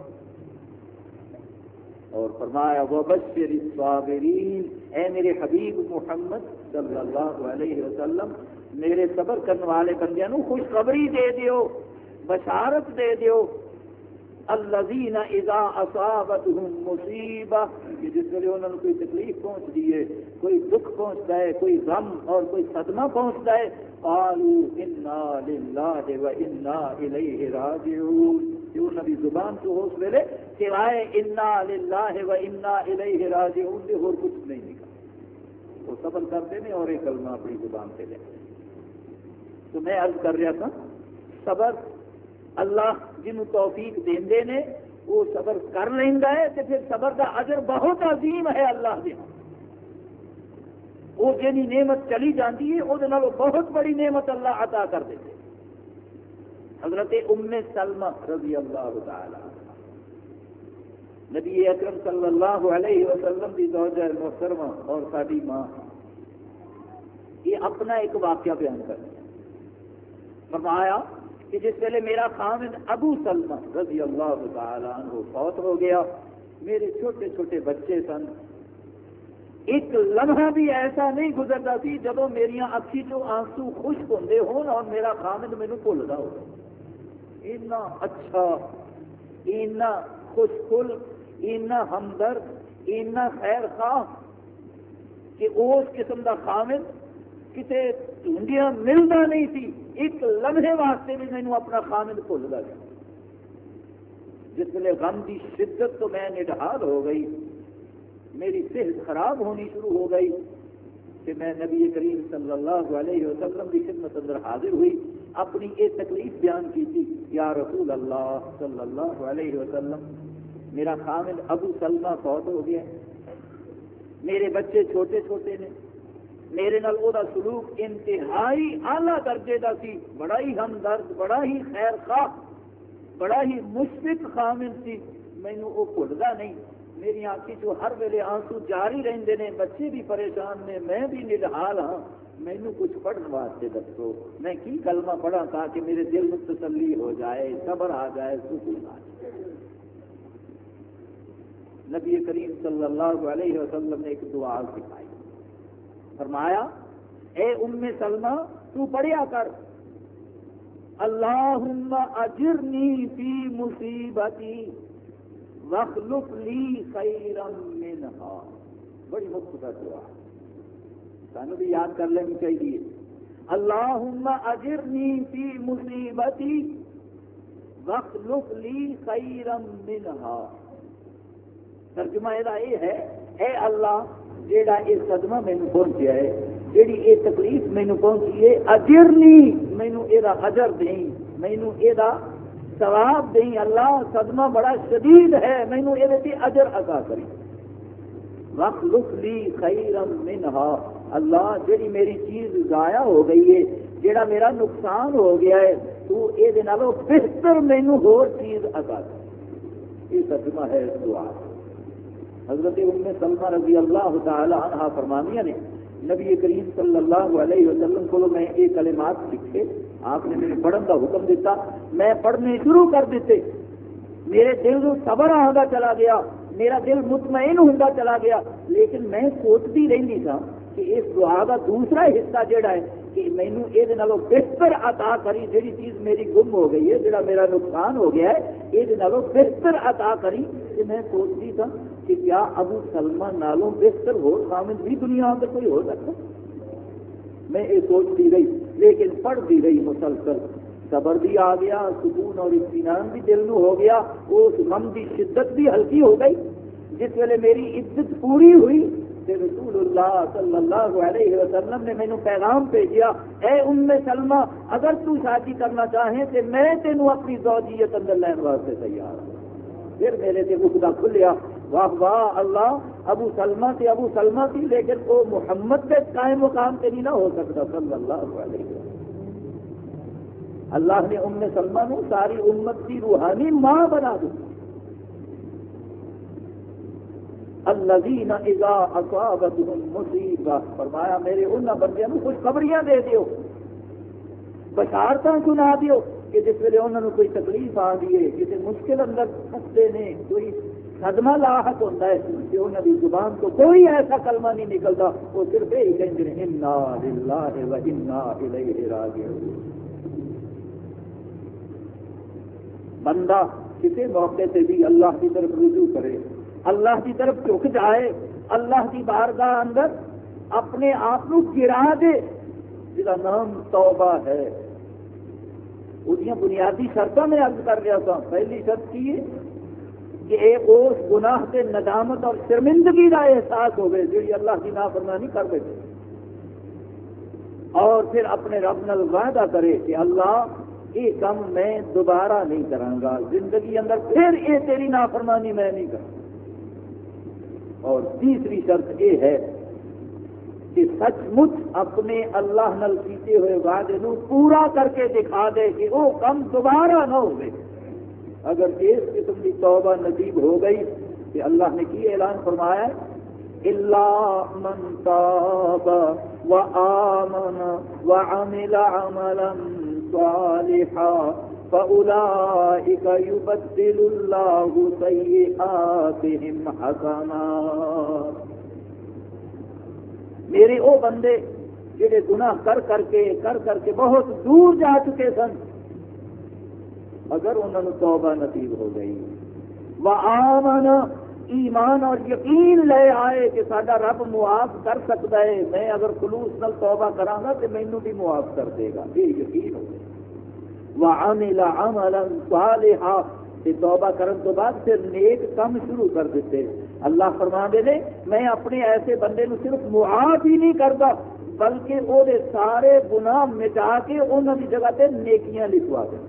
اور فرمایا وبشر الصابرین، اے میرے حبیب محمد صلی اللہ علیہ وسلم میرے صبر کرنے والے بندیاں نو خوشخبری دے دیو، بشارت دے دیو۔ الذین اذا اصابتهم مصیبہ، کہ جس ویلے انہوں نے کوئی تکلیف پہنچتی ہے، کوئی دکھ پہنچتا ہے، کوئی غم اور کوئی صدمہ پہنچتا ہے، قالوا انا للہ و انا الیہ راجعون، کہ انہوں نے زبان سے اس ویلے سوائے انا للہ و انا الیہ راجعون سے اور کچھ نہیں نکلا، وہ صبر کرتے ہیں اور ایک کلمہ اپنی زبان سے لے۔ تو میں عرض کر رہا تھا صبر اللہ جنہوں توفیق دیندے نے وہ صبر کر لینا ہے، تو پھر صبر کا اجر بہت عظیم ہے اللہ دے، وہ جنی نعمت چلی جاتی ہے وہ بہت بڑی نعمت اللہ عطا کر دیتے۔ حضرت ام سلمہ رضی اللہ تعالی نبی اکرم صلی اللہ علیہ وسلم کی زوجہ محترمہ اور ساری ماں، یہ اپنا ایک واقعہ بیان کرتے ہیں۔ فرمایا کہ جس ویلے میرا خامد ابو سلمہ رضی اللہ تعالیٰ عنہ فوت ہو گیا، میرے چھوٹے چھوٹے بچے سن، ایک لمحہ بھی ایسا نہیں گزرتا سی جب میری اکھی چو آنسو خشک ہوندے ہون اور میرا خامد مینوں بھولدا ہو۔ اتنا اچھا، اتنا خوش خل، اتنا ہمدرد، اتنا خیر خواہ کہ اس قسم کا خامد کسی ڈھونڈیاں ملتا نہیں سی، ایک لمحے واسطے بھی مینوں اپنا خامد بھولدا گیا۔ جس ویلے غم کی شدت تو میں نڈھال ہو گئی، میری صحت خراب ہونی شروع ہو گئی کہ میں نبی کریم صلی اللہ علیہ وسلم کی خدمت اندر حاضر ہوئی، اپنی یہ تکلیف بیان کی تھی، یا رسول اللہ صلی اللہ علیہ وسلم میرا خامد ابو سلمہ فوت ہو گیا، میرے بچے چھوٹے چھوٹے نے، میرے نال وہ سلوک انتہائی اعلیٰ درجے کا سی، بڑا ہی ہمدرد، بڑا ہی خیر خواہ، بڑا ہی مشفق خامد سی، مینوں وہ بھولدا نہیں، میری آنکھی جو ہر ویلے آنسو جاری رہندے نے، بچے بھی پریشان نے، میں بھی نڈھال ہاں، مینوں کچھ پڑھنے واسطے دسو، میں کی کلمہ پڑھا تاکہ میرے دل میں تسلی ہو جائے، صبر آ جائے، سکون آ جائے۔ نبی کریم صلی اللہ علیہ وسلم نے ایک دعا سکھائی، فرمایا اے ام سلمہ تو پڑھیا کر، اللہم اجرنی فی مصیبتی واخلف لی خیرا منہا، بڑی مختصر دعا سانو بھی یاد کر لینی چاہیے۔ اللہم اجرنی فی مصیبتی واخلف لی خیرا منہا، ترجمہ یہ ہے، اے اللہ جیڑا یہ صدمہ مینوں پہنچیا ہے، جیڑی یہ تکلیف مینوں پہنچی ہے، اجرنی مینوں یہ اجر دیں، مینوں یہ ثواب دیں، اللہ صدمہ بڑا شدید ہے، مینوں یہ اجر عطا کری، واخلف لی خیرا منہا، اللہ جیڑی میری چیز ضائع ہو گئی ہے، جیڑا میرا نقصان ہو گیا ہے، تو یہ نالوں بہتر مینوں ہور چیز عطا کر۔ یہ ترجمہ ہے اس دعا۔ حضرت ام سلمہ رضی اللہ تعالی عنہ فرمانیہ نے نبی کریم صلی اللہ علیہ وسلم کو میں یہ کلمات سیکھے، آپ نے مجھے پڑھن کا حکم دیتا، میں پڑھنے شروع کر دیتے، میرے دل کو صبر آتا چلا گیا، میرا دل مطمئن ہوتا چلا گیا، لیکن میں سوچتی رہتی تھا کہ اس دعا کا دوسرا حصہ جڑا ہے کہ مینو یہ بہتر عطا کری، جہی چیز میری گم ہو گئی ہے، جڑا میرا نقصان ہو گیا ہے، یہ بہتر عطا کری۔ کہ میں سوچتی تھا کہ کیا ابو سلمہ نالوں بہتر ہو خامد بھی دنیا میں کوئی ہو سکتا؟ میں یہ سوچتی رہی، لیکن پڑھتی رہی مسلسل، صبر بھی آ گیا، سکون اور اطمینان بھی دل میں ہو گیا، اس غم کی شدت بھی ہلکی ہو گئی۔ جس ویلے میری عزت پوری ہوئی کہ رسول اللہ صلی اللہ علیہ وسلم نے مینوں پیغام بھیجیا، اے ام سلمہ اگر تو شادی کرنا چاہیں تو میں تینوں اپنی زوجیت اندر لین واسطے تیار ہوں۔ پھر میرے سے مقدہ کھلیا، واہ واہ اللہ، ابو سلمہ سے ابو سلمہ تھی لیکن وہ محمد کے قائم مقام سے نہیں نہ ہو سکتا صلی اللہ علیہ وسلم۔ اللہ نے ام سلمہ کو ساری امت کی روحانی ماں بنا دی۔ الذین اذا اصابتهم مصیبہ، فرمایا میرے انہاں بندیاں کو خوشخبریاں دے دیو، بشارتاں سنا دیو کہ جس ویلے انہوں نے کوئی تکلیف آ گئی ہے، کسی مشکل اندر پھنستے نے، کوئی صدمہ لاحق ہوتا ہے کہ انہوں کی زبان تو کوئی ایسا کلمہ نہیں نکلتا، وہ صرف یہی کہتے ہیں انا للہ و انا الیہ راجعون۔ بندہ کسی موقع سے بھی اللہ کی طرف رجوع کرے، اللہ کی طرف جھک جائے، اللہ کی بارگاہ اندر اپنے آپ کو گرا دے، جس کا نام توبہ ہے۔ اس بنیادی شرطوں میں عرض کر رہا تھا، پہلی شرط کی ہے کہ ایک اس گناہ سے ندامت اور شرمندگی کا احساس ہوگی جی اللہ کی نافرمانی کر بیٹھے، اور پھر اپنے رب نال وعدہ کرے کہ اللہ یہ کم میں دوبارہ نہیں کروں گا زندگی اندر، پھر یہ تیری نافرمانی میں نہیں کروں۔ اور تیسری شرط یہ ہے کہ سچ مچ اپنے اللہ نال کیتے ہوئے وعدے نو پورا کر کے دکھا دے کہ وہ کم دوبارہ نہ ہوئے۔ اگر اس قسم کی توبہ نصیب ہو گئی کہ اللہ نے کی اعلان فرمایا الا من تاب وآمن وعمل عملا صالحا فأولئك يبدل الله سيئاتهم حسنات۔ میرے او بندے جڑے گناہ کر کر کے کر کر کے بہت دور جا چکے سن، اگر انہوں نے توبہ نصیب ہو گئی، وآمن ایمان اور یقین لے آئے کہ ساڈا رب معاف کر سکتا ہے، میں اگر خلوص نال توبہ کراں گا تو مینوں بھی معاف کر دے گا، یہ یقین ہو گیا۔ وعمل عملا صالحا، کہ توبہ کرن تو بعد پھر نیک کام شروع کر دیتے۔ اللہ فرما دے نے میں اپنے ایسے بندے نو صرف معاف ہی نہیں کرتا بلکہ وہ سارے گناہ مٹا کے انہوں کی جگہ تے نیکیاں لکھوا دیں۔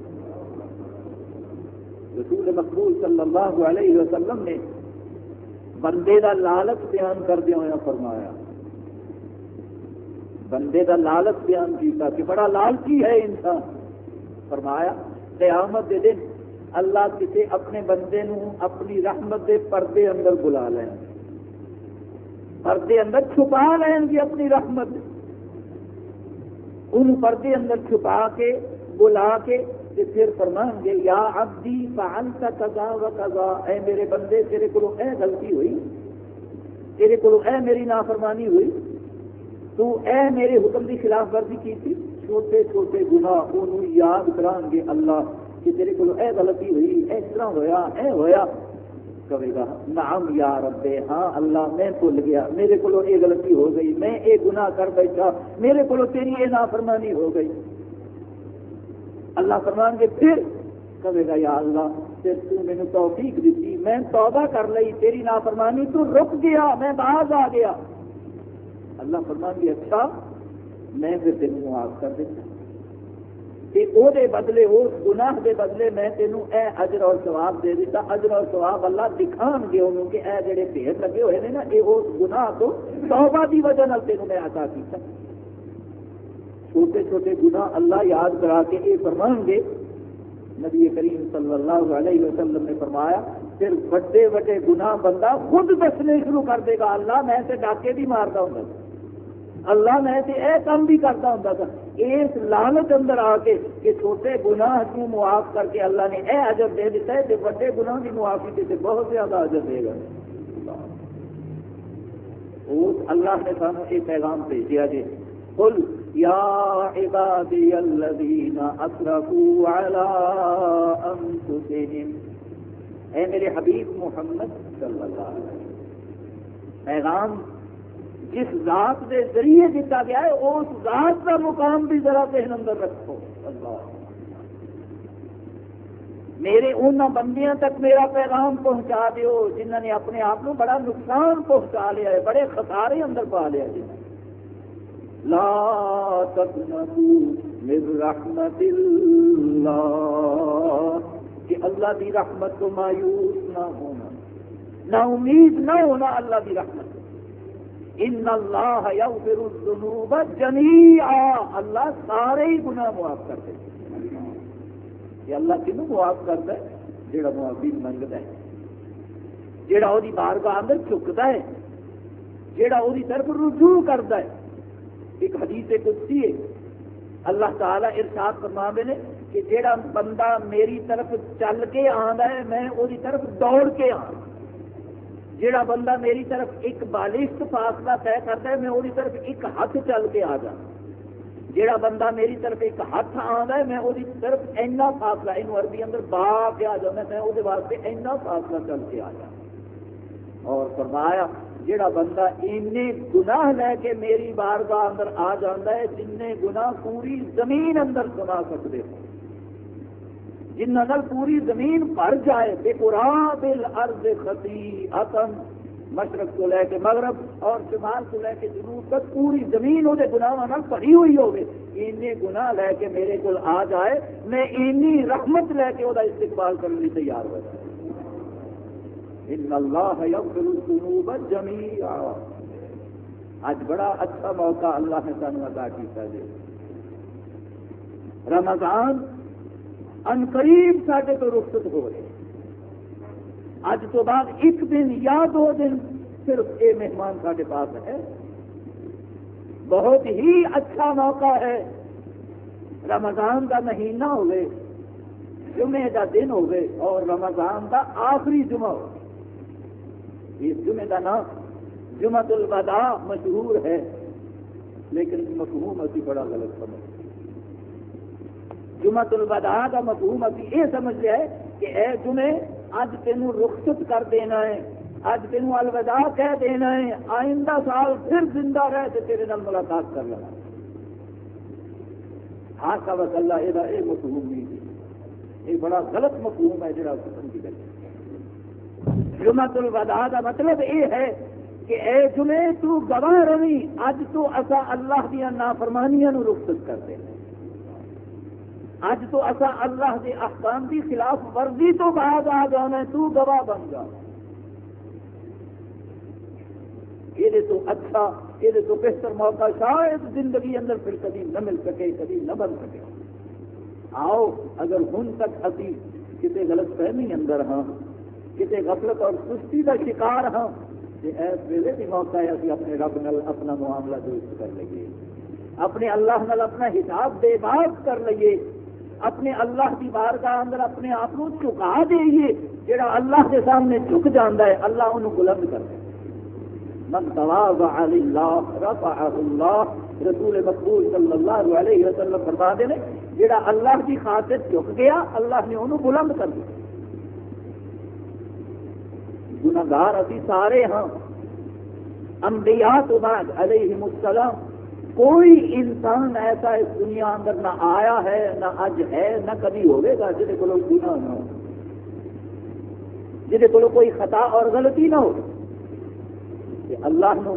رسول مقبول صلی اللہ علیہ وسلم نے بندے دا لالچ بیان کردیا ہوا فرمایا، بندے دا لالچ بیان کیتا کہ بڑا لالچی ہے انسان۔ فرمایا قیامت دے دن اللہ کسی اپنے بندے نو اپنی رحمت دے پردے اندر بلا لیں، پردے اندر چھپا لیں گے اپنی رحمت، ان پردے اندر چھپا کے بلا کے پھر فرمائیں گے یا عبدی فعلت کذا و کذا، اے میرے بندے تیرے کو اے غلطی ہوئی، تیرے کو اے میری نافرمانی ہوئی، تو اے میرے حکم کی خلاف ورزی کی تھی، چھوٹے چھوٹے گناہ انہوں یاد کران گے اللہ کہ تیرے کو اے غلطی ہوئی، اس طرح ہویا، اے ہویا، کہے گا نعم یا رب، ہاں اللہ میں بھول گیا، میرے کو یہ غلطی ہو گئی، میں یہ گناہ کر بیٹھا، میرے کو تیری یہ نافرمانی ہو گئی۔ اللہ فرمان گے پھر کہے گا یا اللہ پھر تو مینوں توفیق دیتی، میں توبہ کر لئی، تیری نافرمانی تو رک گیا، میں باز آ گیا۔ اللہ فرمان گے اچھا میں پھر تینوں معاف کر دیتا کہ او دے بدلے اس گناہ دے بدلے میں تینوں اے اجر اور ثواب دے دیتا۔ اجر اور ثواب اللہ دکھان گے انہوں کہ اے جڑے بھیڑ لگے ہوئے ہیں نا اے اس گناہ تو توبہ دی وجہ نال تینوں میں عطا کیتا۔ چھوٹے چھوٹے گناہ اللہ یاد کرا کے یہ فرمائیں گے۔ نبی کریم صلی اللہ علیہ وسلم نے فرمایا پھر بڑے بڑے گناہ بندہ خود دسنے شروع کر دے گا، اللہ میں تے ڈاکے بھی مارتا ہوں، اللہ میں تے اے کام بھی کرتا ہوں تھا۔ اس لعنت اندر آ کے کہ چھوٹے گناہ کو معاف کر کے اللہ نے اے اجر دے دیتا ہے، تے بڑے گناہ کی معافی سے بہت زیادہ اجر دے گا۔ اللہ نے سانو یہ پیغام بھیجا جی، قل یا عبادی الذین اسرفوا علی انفسہم، اے میرے حبیب محمد صلی اللہ علیہ وسلم، پیغام جس ذات کے ذریعے دیتا گیا ہے اس ذات کا مقام بھی ذرا ذہن اندر رکھو۔ اللہ میرے ان بندیاں تک میرا پیغام پہنچا دیو جنہوں نے اپنے آپ کو بڑا نقصان پہنچا لیا ہے، بڑے خسارے اندر پا لیا جی۔ لا تقنطوا من رحمت اللہ، کہ اللہ کی رحمت کو مایوس نہ ہونا، نہ امید نہ ہونا اللہ کی رحمت۔ ان اللہ یغفر الذنوب جمیعا، اللہ سارے ہی گناہ معاف کر دے۔ یہ اللہ کنوں معاف کرتا ہے؟ جہاں معافی منگتا ہے، جہاں وہ بارگاہ اندر چکتا ہے، جہاں وہ طرف رجوع کرتا ہے۔ ایک حدیث قدسی ہے، اللہ تعالیٰ ارشاد فرما دے کہ جہاں بندہ میری طرف چل کے آندا ہے میں وہ طرف دوڑ کے آ، جہاں بندہ میری طرف ایک بالشت فاصلہ طے کرتا ہے میں وہ طرف ایک ہاتھ چل کے آ جا، جہاں بندہ میری طرف ایک ہاتھ آندا ہے میں وہ طرف اینا فاصلہ، اینو عربی اندر با کے آ جانا، میں وہ واسطے اینا فاصلہ چل کے آ جا۔ اور فرمایا جہاں بندہ اینے گناہ لے کے میری بارگاہ اندر آ جاتا ہے جن گناہ پوری زمین اندر سنا سکتے ہو، جنہاں نال پوری زمین بھر جائے، بے قراب الارض خطیئۃ، مشرق کو لے کے مغرب اور شمال کو لے کے جنوب تک پوری زمین وہ گناہاں نال بھری ہوئی ہوگی، اینے گناہ لے کے میرے کو آ جائے میں اینی رحمت لے کے وہ استقبال کرنے لیے تیار ہو جائے۔ ان اللہ یغفر الذنوب جمیعا۔ آج بڑا اچھا موقع اللہ نے سانو عطا کیتا ہے، رمضان ان قریب ساڈے تو رخصت ہو رہے، اج تو بعد ایک دن یا دو دن صرف یہ مہمان ساڈے پاس ہے، بہت ہی اچھا موقع ہے۔ رمضان کا مہینہ ہوئے، جمعے کا دن ہوئے اور رمضان کا آخری جمعہ ہو۔ اس جمعے کا نام جمعۃ الوداع مشہور ہے، لیکن مفہوم اسی بڑا غلط سمجھ۔ جمعۃ الوداع کا مفہوم اسی یہ سمجھ لیا ہے کہ اے جمعے اج تینوں رخصت کر دینا ہے، اج تینوں الوداع کہہ دینا ہے، آئندہ سال پھر زندہ رہ تو تیرے نال ملاقات کر لینا۔ ہاں کا بس اللہ یہ مفہوم نہیں، یہ بڑا غلط مفہوم ہے جڑا سمجھی گئے۔ جمعۃ الوداع کا مطلب یہ ہے کہ اے جمعے تو گواہ رہی، اج تو اسا اللہ دیا نافرمانیاں نو رخصت کرتے ہیں، اج تو اسا اللہ کے احکام کی خلاف ورزی تو بعد آ جانا ہے، تو گواہ بن جا۔ یہ تو اچھا، یہ تو بہتر موقع شاید زندگی اندر پھر کبھی نہ مل سکے، کبھی نہ بن سکے۔ آؤ اگر ہن تک اسی کسی غلط فہمی اندر ہاں، کسی غفلت اور سستی کا شکار ہاں، کہ ایس ویلے بھی موقع ہے اسی اپنے رب نال اپنا معاملہ درست کر لئیے، اپنے اللہ نال اپنا حساب بے بات کر لئیے، اپنے اللہ کی بارگاہ اندر اپنے آپ کو چکا دئیے۔ جڑا اللہ کے سامنے جھک جاتا ہے اللہ انہوں بلند کرتا ہے۔ من تواضع للہ رفعہ اللہ، رسول مقبول صلی اللہ علیہ وسلم فرما دے نے جڑا اللہ کی خاطر جھک گیا اللہ نے انہوں بلند کر دیا۔ گناہگار اسی سارے ہاں، انبیاء تو بعد علیہم السلام کوئی انسان ایسا اس دنیا اندر نہ آیا ہے، نہ اج ہے، نہ کبھی ہوئے گا جہے کو گناہ نہ ہو، جہے کو کوئی خطا اور غلطی نہ ہو۔ کہ اللہ نو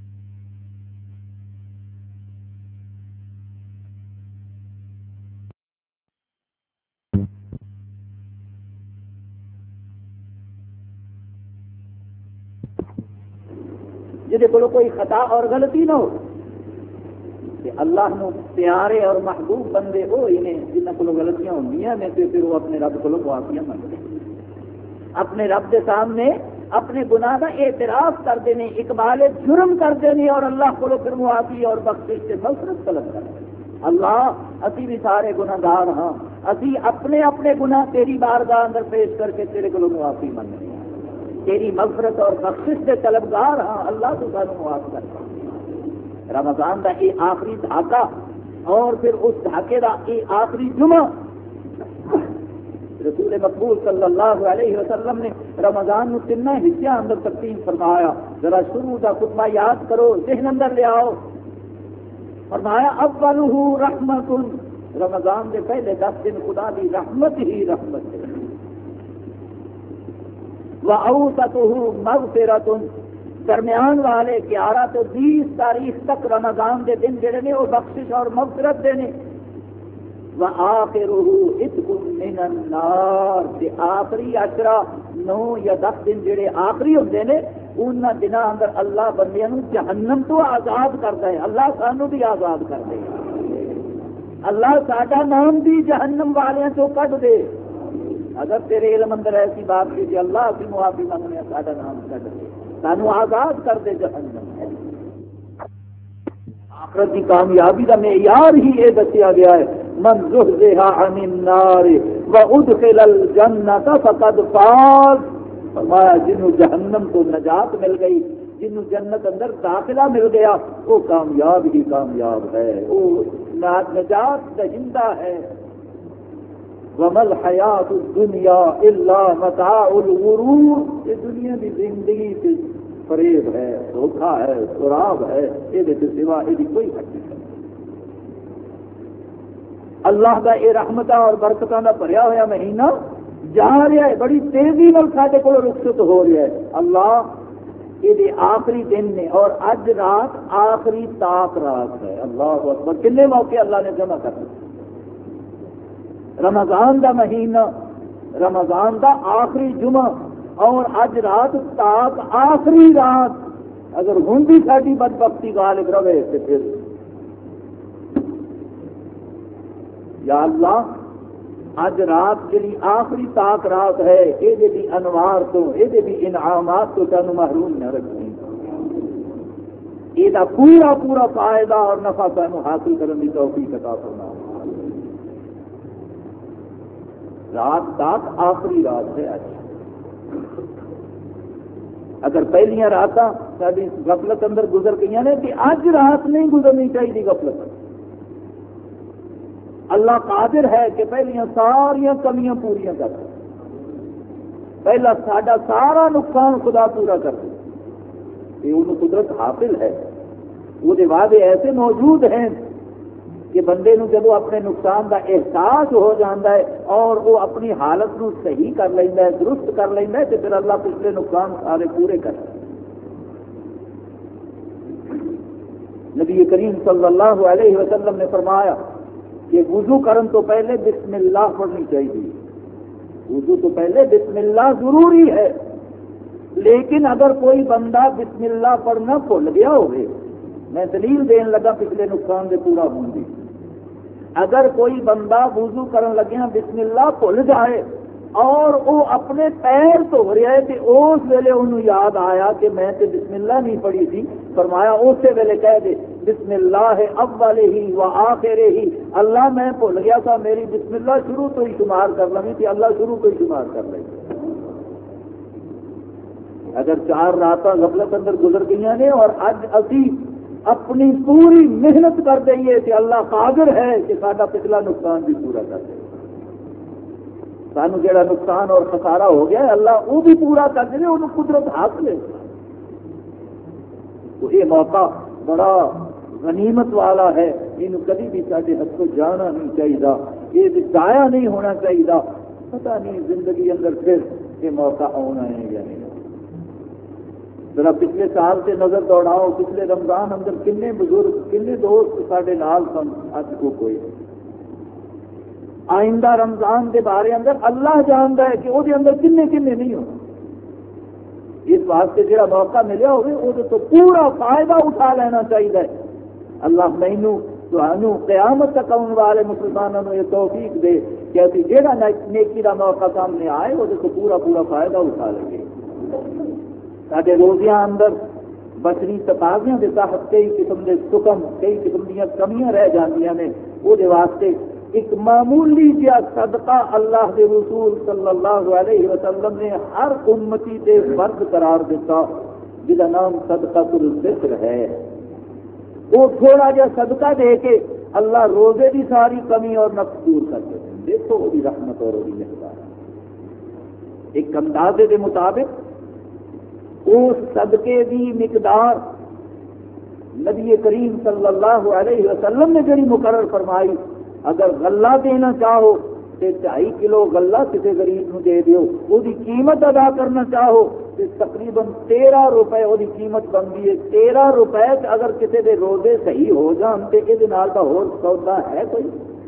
جہے کو کوئی خطا اور غلطی نہ ہو، کہ اللہ نو پیارے اور محبوب بندے وہ ہی نے جنہوں کو غلطیاں ہوندیاں نے تے پھر وہ اپنے رب کو معافیاں منگتے ہیں۔ اپنے رب کے سامنے اپنے گناہ کا اعتراف کرتے ہیں، اقبال جرم کرتے ہیں اور اللہ کو پھر معافی اور بخشش سے مغفرت طلب کرتے ہیں۔ اللہ اسی بھی سارے گناہگار ہاں، اسی اپنے اپنے گناہ تیری بارگاہ اندر پیش کر کے تیرے کو معافی منگتے ہیں، تیری مغفرت اور بخشش سے طلبگار ہاں، اللہ تو سانو معاف کر۔ رمضان کا یہ آخری دھاکہ اور پھر اس دھاکے کا یہ آخری جمعہ رسول مقبول صلی اللہ علیہ وسلم نے رمضان میں تین حصے اندر تقسیم فرمایا۔ ذرا شروع کا خطبہ یاد کرو، ذہن اندر لے آؤ۔ فرمایا اولہ رحمت، رمضان کے پہلے دس دن خدا کی رحمت ہی رحمت ہے۔ وَأَوْسَطُهُ مَغْفِرَةٌ، درمیان والے گیارہ تو بیس تاریخ تک رمضان کے دن جڑے نے وہ بخشش اور مغفرت دینے۔ وَآخِرُهُ عِتْقٌ مِّنَ النَّارِ، تے آخری عشرہ نو یا دس دن جڑے آخری ہوندے نے انہاں دناں اندر اللہ بندیاں نوں جہنم تو آزاد کرتا ہے۔ اللہ سانوں بھی آزاد کر دے، اللہ ساڈا نام بھی جہنم والیاں تو کڈ دے۔ اگر تیرے علم اندر ایسی بات کی کہ اللہ کی معافی منگنے ساڈا نام کڈ دے، سانوں آزاد کر دے جہنم۔ آخرت کی کامیابی کا معیار ہی یہ دسیا گیا ہے، من زحزح عن النار وادخل الجنۃ فقد فاز۔ فرمایا جنہوں جہنم کو نجات مل گئی، جنہوں جنت اندر داخلہ مل گیا، وہ کامیاب ہی کامیاب ہے، وہ نجات دہندہ ہے۔ وما الحیات الدنیا الا متاع الغرور، یہ دنیا کی زندگی سے فریب ہے، دھوکہ ہے، سراب ہے، یہ سوا یہ کوئی حقیقت نہیں۔ اللہ کا یہ رحمتہ اور برکتوں کا بھریا ہوا مہینہ جا رہا ہے، بڑی تیزی نال سارے کو رخصت ہو رہا ہے۔ اللہ یہ آخری دن نے اور اج رات آخری تاک رات ہے۔ اللہ اکبر، کتنے موقع اللہ نے جمع کر دیے۔ رمضان کا مہینہ، رمضان کا آخری جمعہ اور اج رات تاک آخری رات، اگر ہوں بھی ساری بدبختی غالب رہے تو پھر یا اللہ اج رات جی آخری تاک رات ہے، یہ انوار تو یہ انعامات تو تینوں محروم نہ رکھیں، یہ پورا پورا فائدہ اور نفع تینوں حاصل کرنے کی توفیق عطا فرما۔ رات تاک آخری رات ہے۔ اچھا اگر پہلیاں راتاں ساری غفلت اندر گزر گئی نے کہ اج رات نہیں گزرنی چاہیے غفلت، اللہ قادر ہے کہ پہلیاں ساریاں کمیاں پوریاں کر دے، پہلا ساڈا سارا نقصان خدا پورا کر دے، یہ انہوں قدرت حاصل ہے۔ وہ وعدے ایسے موجود ہیں کہ بندے نو جب اپنے نقصان کا احساس ہو جاتا ہے اور وہ اپنی حالت نو صحیح کر لینا ہے، درست کر لینا ہے، تو پھر اللہ پچھلے نقصان سارے پورے کر دے۔ نبی کریم صلی اللہ علیہ وسلم نے فرمایا کہ وضو کرن تو پہلے بسم اللہ پڑھنی چاہیے۔ وضو تو پہلے بسم اللہ ضروری ہے، لیکن اگر کوئی بندہ بسم اللہ پڑھنا بھول گیا ہوئے، میں دلیل دین لگا پچھلے نقصان دے پورا ہوں گی، اگر کوئی بندہ وضو کرن لگیا بسم اللہ بھول جائے اور وہ اپنے پیر دھو رہا ہے تو اس ویلے انہوں یاد آیا کہ میں تو بسم اللہ نہیں پڑھی تھی، فرمایا اسی ویلے کہہ دے بسم اللہ اول ہی و آخر ہی، اللہ میں بھول گیا تھا، میری بسم اللہ شروع تو ہی شمار کر لیں تھی، اللہ شروع تو ہی شمار کر لیں۔ اگر چار راتاں غفلت اندر گزر گئی نے اور اج اسی اپنی پوری محنت کر دئیے کہ اللہ قادر ہے کہ سارا پچھلا نقصان بھی پورا کر دے، سانو جڑا نقصان اور خسارہ ہو گیا ہے اللہ وہ بھی پورا کر دے، انہوں قدرت حاصل ہے۔ تو یہ موقع بڑا غنیمت والا ہے، یہ کبھی بھی سارے ہاتھوں جانا نہیں چاہیے، یہ ضائع نہیں ہونا چاہیے۔ پتہ نہیں زندگی اندر پھر یہ موقع آنا ہے یا نہیں۔ ذرا پچھلے سال سے نظر دوڑاؤ، پچھلے رمضان اندر کنے بزرگ کنے دوست سارے نال سن، اج کو کوئی آئندہ رمضان کے بارے اندر اللہ جانتا ہے کہ وہ اندر کنے کنے نہیں ہو۔ اس واسطے جڑا موقع ملیا ہوئے وہ تو پورا فائدہ اٹھا لینا چاہیے۔ اللہ مینوں تانوں قیامت تک آنے والے مسلمانوں کو یہ توفیق دے کہ ابھی جہاں نیکی کا موقع سامنے آئے وہ پورا پورا فائدہ اٹھا لگے. سارے روزیاں اندر بشری تقاضیاں کے تحت کئی قسم کے سکم کئی قسم دیا کمیاں رہ جاندیاں نے. وہ واسطے ایک معمولی جہا صدقہ اللہ کے رسول صلی اللہ علیہ وسلم نے ہر امتی سے فرض قرار دیتا جہاں نام صدقۃ الفطر ہے. وہ تھوڑا جہا صدقہ دے کے اللہ روزے کی ساری کمی اور نقص دور کر دیتے ہیں. دیکھو وہ رحمت اور وہ مقدار ایک اندازے کے مطابق اس صدقے کی مقدار نبی کریم صلی اللہ علیہ وسلم نے جڑی مقرر فرمائی. اگر غلہ دینا چاہو تو ڈھائی کلو غلہ کسی غریب کو دے دیو. وہ قیمت ادا کرنا چاہو تو تقریباً تیرہ روپے وہ قیمت بنتی ہے. تیرہ روپے اگر کسی کے روزے صحیح ہو جان تو یہ ہو سودا ہے کوئی؟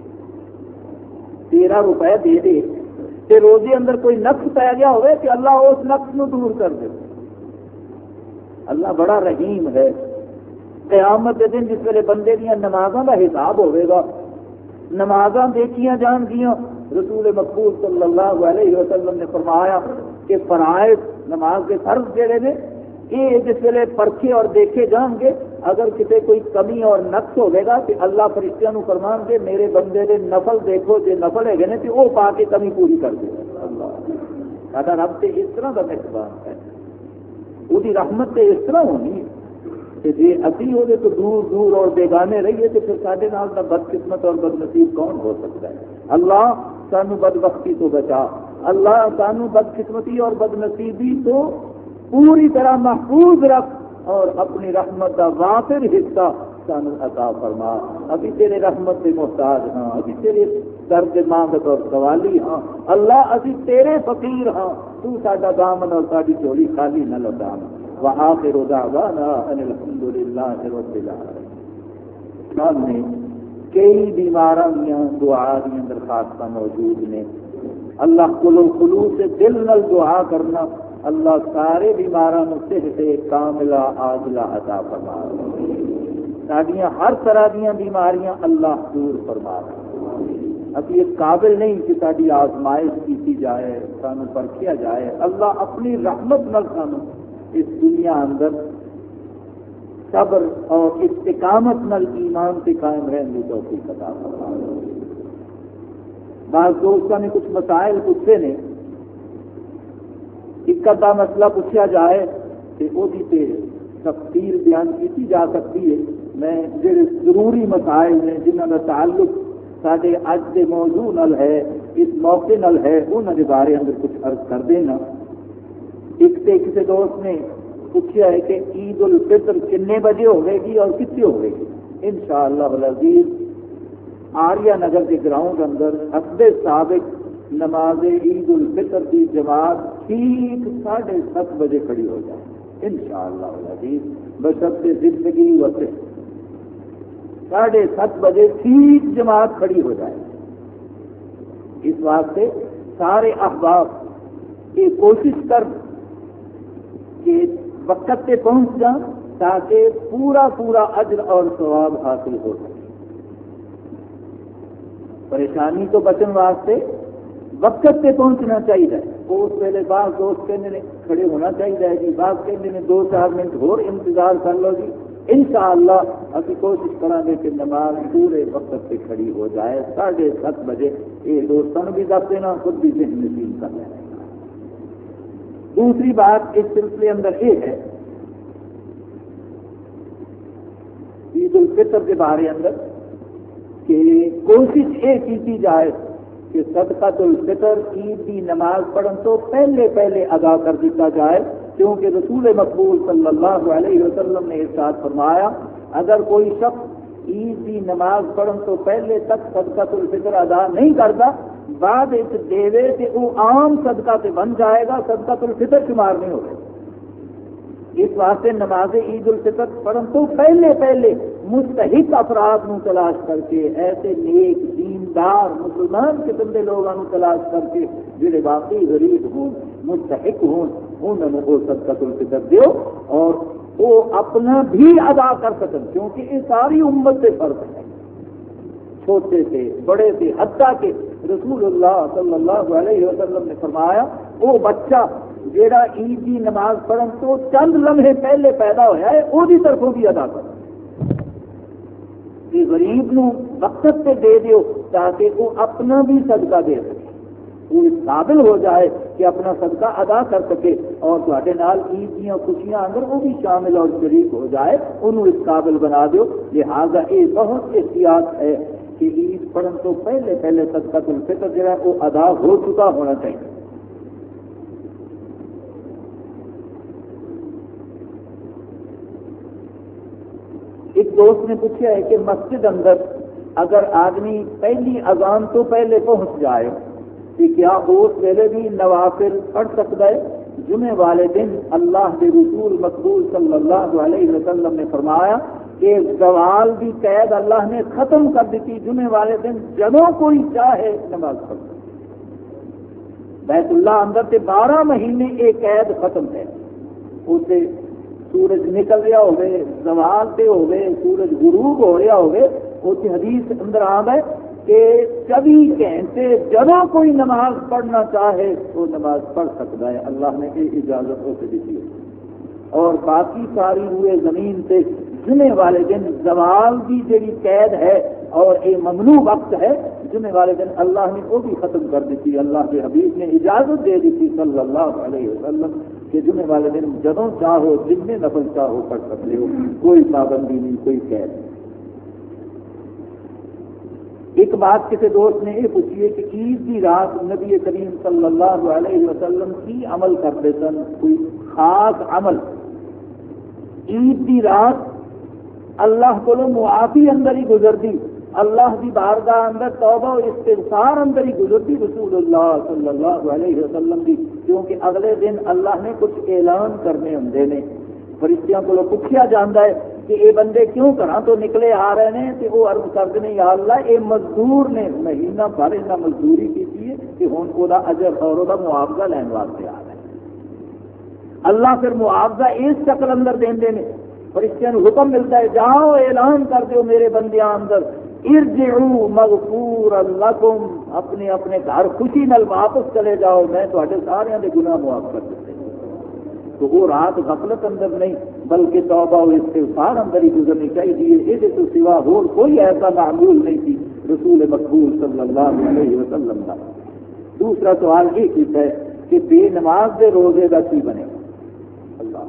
تیرہ روپے دے دے تے روزے اندر کوئی نقص پی گیا ہوئے کہ اللہ اس نقص نو دور کر دے. اللہ بڑا رحیم ہے. قیامت کے دن جس ویلے بندے دیا نمازاں کا حساب ہوئے گا نمازاں دیکھیاں جان گیا. رسول مقبول صلی اللہ علیہ وسلم نے فرمایا کہ فرائض نماز کے فرض جڑے نے یہ جس ویلے پرکھے اور دیکھے جان گے اگر کسی کوئی کمی اور نقص ہوئے گا کہ اللہ فرشتیاں نو فرمان گے میرے بندے دے نفل دیکھو جے نفل ہے نے تو وہ پا کے کمی پوری کر دے. اللہ ساڈا رب تے اس طرح کا مہربان ہے. وہی رحمت تے اس طرح ہونی ہے کہ جی ابھی وہ تو دور دور اور بیگانے رہیے تو پھر سارے نال کا بد قسمت اور بد نصیب کون ہو سکتا ہے. اللہ سانو بد بختی تو بچا. اللہ سانو بد قسمتی اور بد نصیبی تو پوری طرح محفوظ رکھ اور اپنی رحمت کا وافر حصہ سانو عطا فرما. ابھی تیرے رحمت سے محتاج ہاں. ابھی تیرے درد مانگت اور سوالی ہاں. اللہ ابھی تیرے فقیر ہاں. تو ساڈا دامن اور ساری چولی خالی نہ لوٹا. وآخر دعوانا ان الحمد للہ رب العالمین. سامنے کئی بیماراں دیاں دعا دیاں درخواستاں موجود نے. اللہ کلو خلوص دل نال دعا کرنا اللہ سارے بیماراں نوں صحت کاملہ عاجلہ عطا فرما. ساڈیاں ہر طرح دیاں بیماریاں اللہ دور فرما. ابھی اس قابل نہیں کہ ساری آزمائش کی جائے سانو پرکھیا جائے. اللہ اپنی رحمت نال سانو اس دنیا اندر صبر اور استقامت نال ایمان سے قائم رہنے کی توفیق عطا فرما. بعض دوستوں نے کچھ مسائل پوچھے نے. ایک ادا مسئلہ پوچھا جائے کہ وہ تفصیل بیان کی جا سکتی ہے. میں جڑے ضروری مسائل نے جنہوں کا تعلق سارے اج کے موضوع نال ہے اس موقع نال ہے انہوں کے بارے اندر کچھ عرض کر دینا. ایک سے کسی دوست نے پوچھا ہے کہ عید الفطر کنے بجے ہوئے گی اور کتنے ہوئے گی. انشاءاللہ العزیز آریہ نگر کے گراؤنڈ اندر حسب سابق نماز عید الفطر کی جماعت ٹھیک ساڑھے سات بجے کھڑی ہو جائے انشاءاللہ العزیز. بشرط زندگی وقت ساڑھے سات بجے ٹھیک جماعت کھڑی ہو جائے. اس واسطے سارے احباب یہ کوشش کر کہ وقت پہ پہنچ جائیں تاکہ پورا پورا اجر اور ثواب حاصل ہو سکے. پریشانی تو بچن واسطے وقت پہ پہنچنا چاہیے. اس ویلے بعض دوست کہنے کھڑے ہونا چاہیے جی. بعض کہنے دو چار منٹ اور انتظار کر لو جی. انشاءاللہ ابھی کوشش کریں گے کہ نماز پورے وقت پہ کھڑی ہو جائے ساڑھے سات بجے. یہ دوستوں بھی دس دینا خود بھی ذہن نشین کر لینا. دوسری بات اس سلسلے اندر یہ ہے عید الفطر کے بارے اندر کہ کوشش یہ کی جائے کہ صدقۃ الفطر عید کی نماز پڑھن تو پہلے پہلے ادا کر دیتا جائے. کیونکہ رسول مقبول صلی اللہ علیہ وسلم نے ارشاد فرمایا اگر کوئی شخص عید کی نماز پڑھن تو پہلے تک صدقۃ الفطر ادا نہیں کرتا بعد ایک دیوے سے وہ عام صدقہ سے بن جائے گا صدقۃ الفطر شمار نہیں ہوگا. اس واسطے نماز عید الفطر پڑھن تو پہلے پہلے مستحق افراد نو تلاش کر کے ایسے نیک دیندار مسلمان قسم کے لوگوں تلاش کر کے جڑے واقعی غریب ہوں مستحق ہوں انہوں نے وہ صدقۃ الفطر دیو اور وہ اپنا بھی ادا کر سکیں. کیونکہ یہ ساری امت سے فرض ہے. چھوٹے تھے بڑے تھے، حتیٰ کہ رسول اللہ صلی اللہ علیہ وسلم نے فرمایا وہ بچہ جیڑا عید کی نماز پڑھن تو چند لمحے پہلے پیدا ہوا ہے وہی طرفوں بھی ادا کر کہ غریب نو وقت پہ دے دیو تاکہ وہ اپنا بھی صدقہ دے سکے، وہ اس قابل ہو جائے کہ اپنا صدقہ ادا کر سکے اور تواڈے نال عید دیاں خوشیاں اندر وہ بھی شامل اور شریک ہو جائے، انہوں اس قابل بنا دیو۔ لہذا یہ بہت احتیاط ہے کہ عید پڑھن تو پہلے پہلے صدقۃ الفطر جو ہے وہ ادا ہو چکا ہونا چاہیے۔ ایک دوست نے پوچھا ہے کہ مسجد اندر اگر آدمی پہلی اذان تو پہلے پہنچ جائے کہ کیا اس ویلے بھی نوافل پڑھ سکتا ہے؟ جمعے والے دن اللہ کے رسول مقبول صلی اللہ علیہ وسلم نے فرمایا کہ زوال کی قید اللہ نے ختم کر دی، جمعے والے دن جدوں کوئی چاہے نماز پڑھ بیت اللہ اندر سے بارہ مہینے ایک قید ختم ہے، اسے سورج نکل رہا ہوئے، زوال پہ ہوئے، سورج غروب ہو رہا ہوئے، اس حدیث اندر آمد ہے کہ چوبیس گھنٹے جدوں کوئی نماز پڑھنا چاہے وہ نماز پڑھ سکتا ہے، اللہ نے یہ اجازت اسے دی ہے۔ اور باقی ساری ہوئے زمین سے جمعے والے دن زوال کی جڑی قید ہے اور یہ ممنوع وقت ہے، جمعے والے دن اللہ نے وہ بھی ختم کر دی، اللہ کے حبیب نے اجازت دے دی تھی صلی اللہ علیہ وسلم کہ جمعے والے دن جدوں چاہو جتنے نفل چاہو پڑھ سکتے ہو، کوئی پابندی نہیں، کوئی قید نہیں۔ ایک بات کسی دوست نے یہ پوچھی ہے کہ عید کی رات نبی کریم صلی اللہ علیہ وسلم کی عمل کرتے سن، کوئی خاص عمل عید کی رات اللہ کو معافی اندر ہی گزرتی، اللہ کی بارگاہ اندر توبہ و استغفار اندر ہی گزرتی رسول اللہ صلی اللہ علیہ وسلم کی، کیونکہ اگلے دن اللہ نے کچھ اعلان کرنے ہوں نے، فرشتیاں کو پوچھا جاتا ہے کہ یہ بندے کیوں گھراں تو نکلے آ رہے ہیں، تو وہ عرض کرتے ہیں یا اللہ یہ مزدور نے مہینہ بھر انہیں مزدوری کی ہے کہ ہوں وہ اجر اور وہ معاوضہ لین واسطے آ رہے ہیں۔ اللہ پھر معاوضہ اس شکل اندر دیں نے، فرشتیاں کو حکم ملتا ہے جاؤ اعلان کر دو میرے بندیاں اندر ارجعوا مغفورا لکم، اپنے اپنے گھر خوشی نال واپس چلے جاؤ، میں تواڈے سارے دے گناہ معاف کر دیتے۔ تو وہ رات غفلت اندر نہیں بلکہ توبہ و استغفار اندر ہی گزرنی چاہیے، یہ تو سوا اور کوئی ایسا معمول نہیں تھی رسول مقبول صلی اللہ علیہ وسلم کا۔ دوسرا سوال یہ کیتا ہے کہ بے نماز دے روزے کا کی بنے؟ اللہ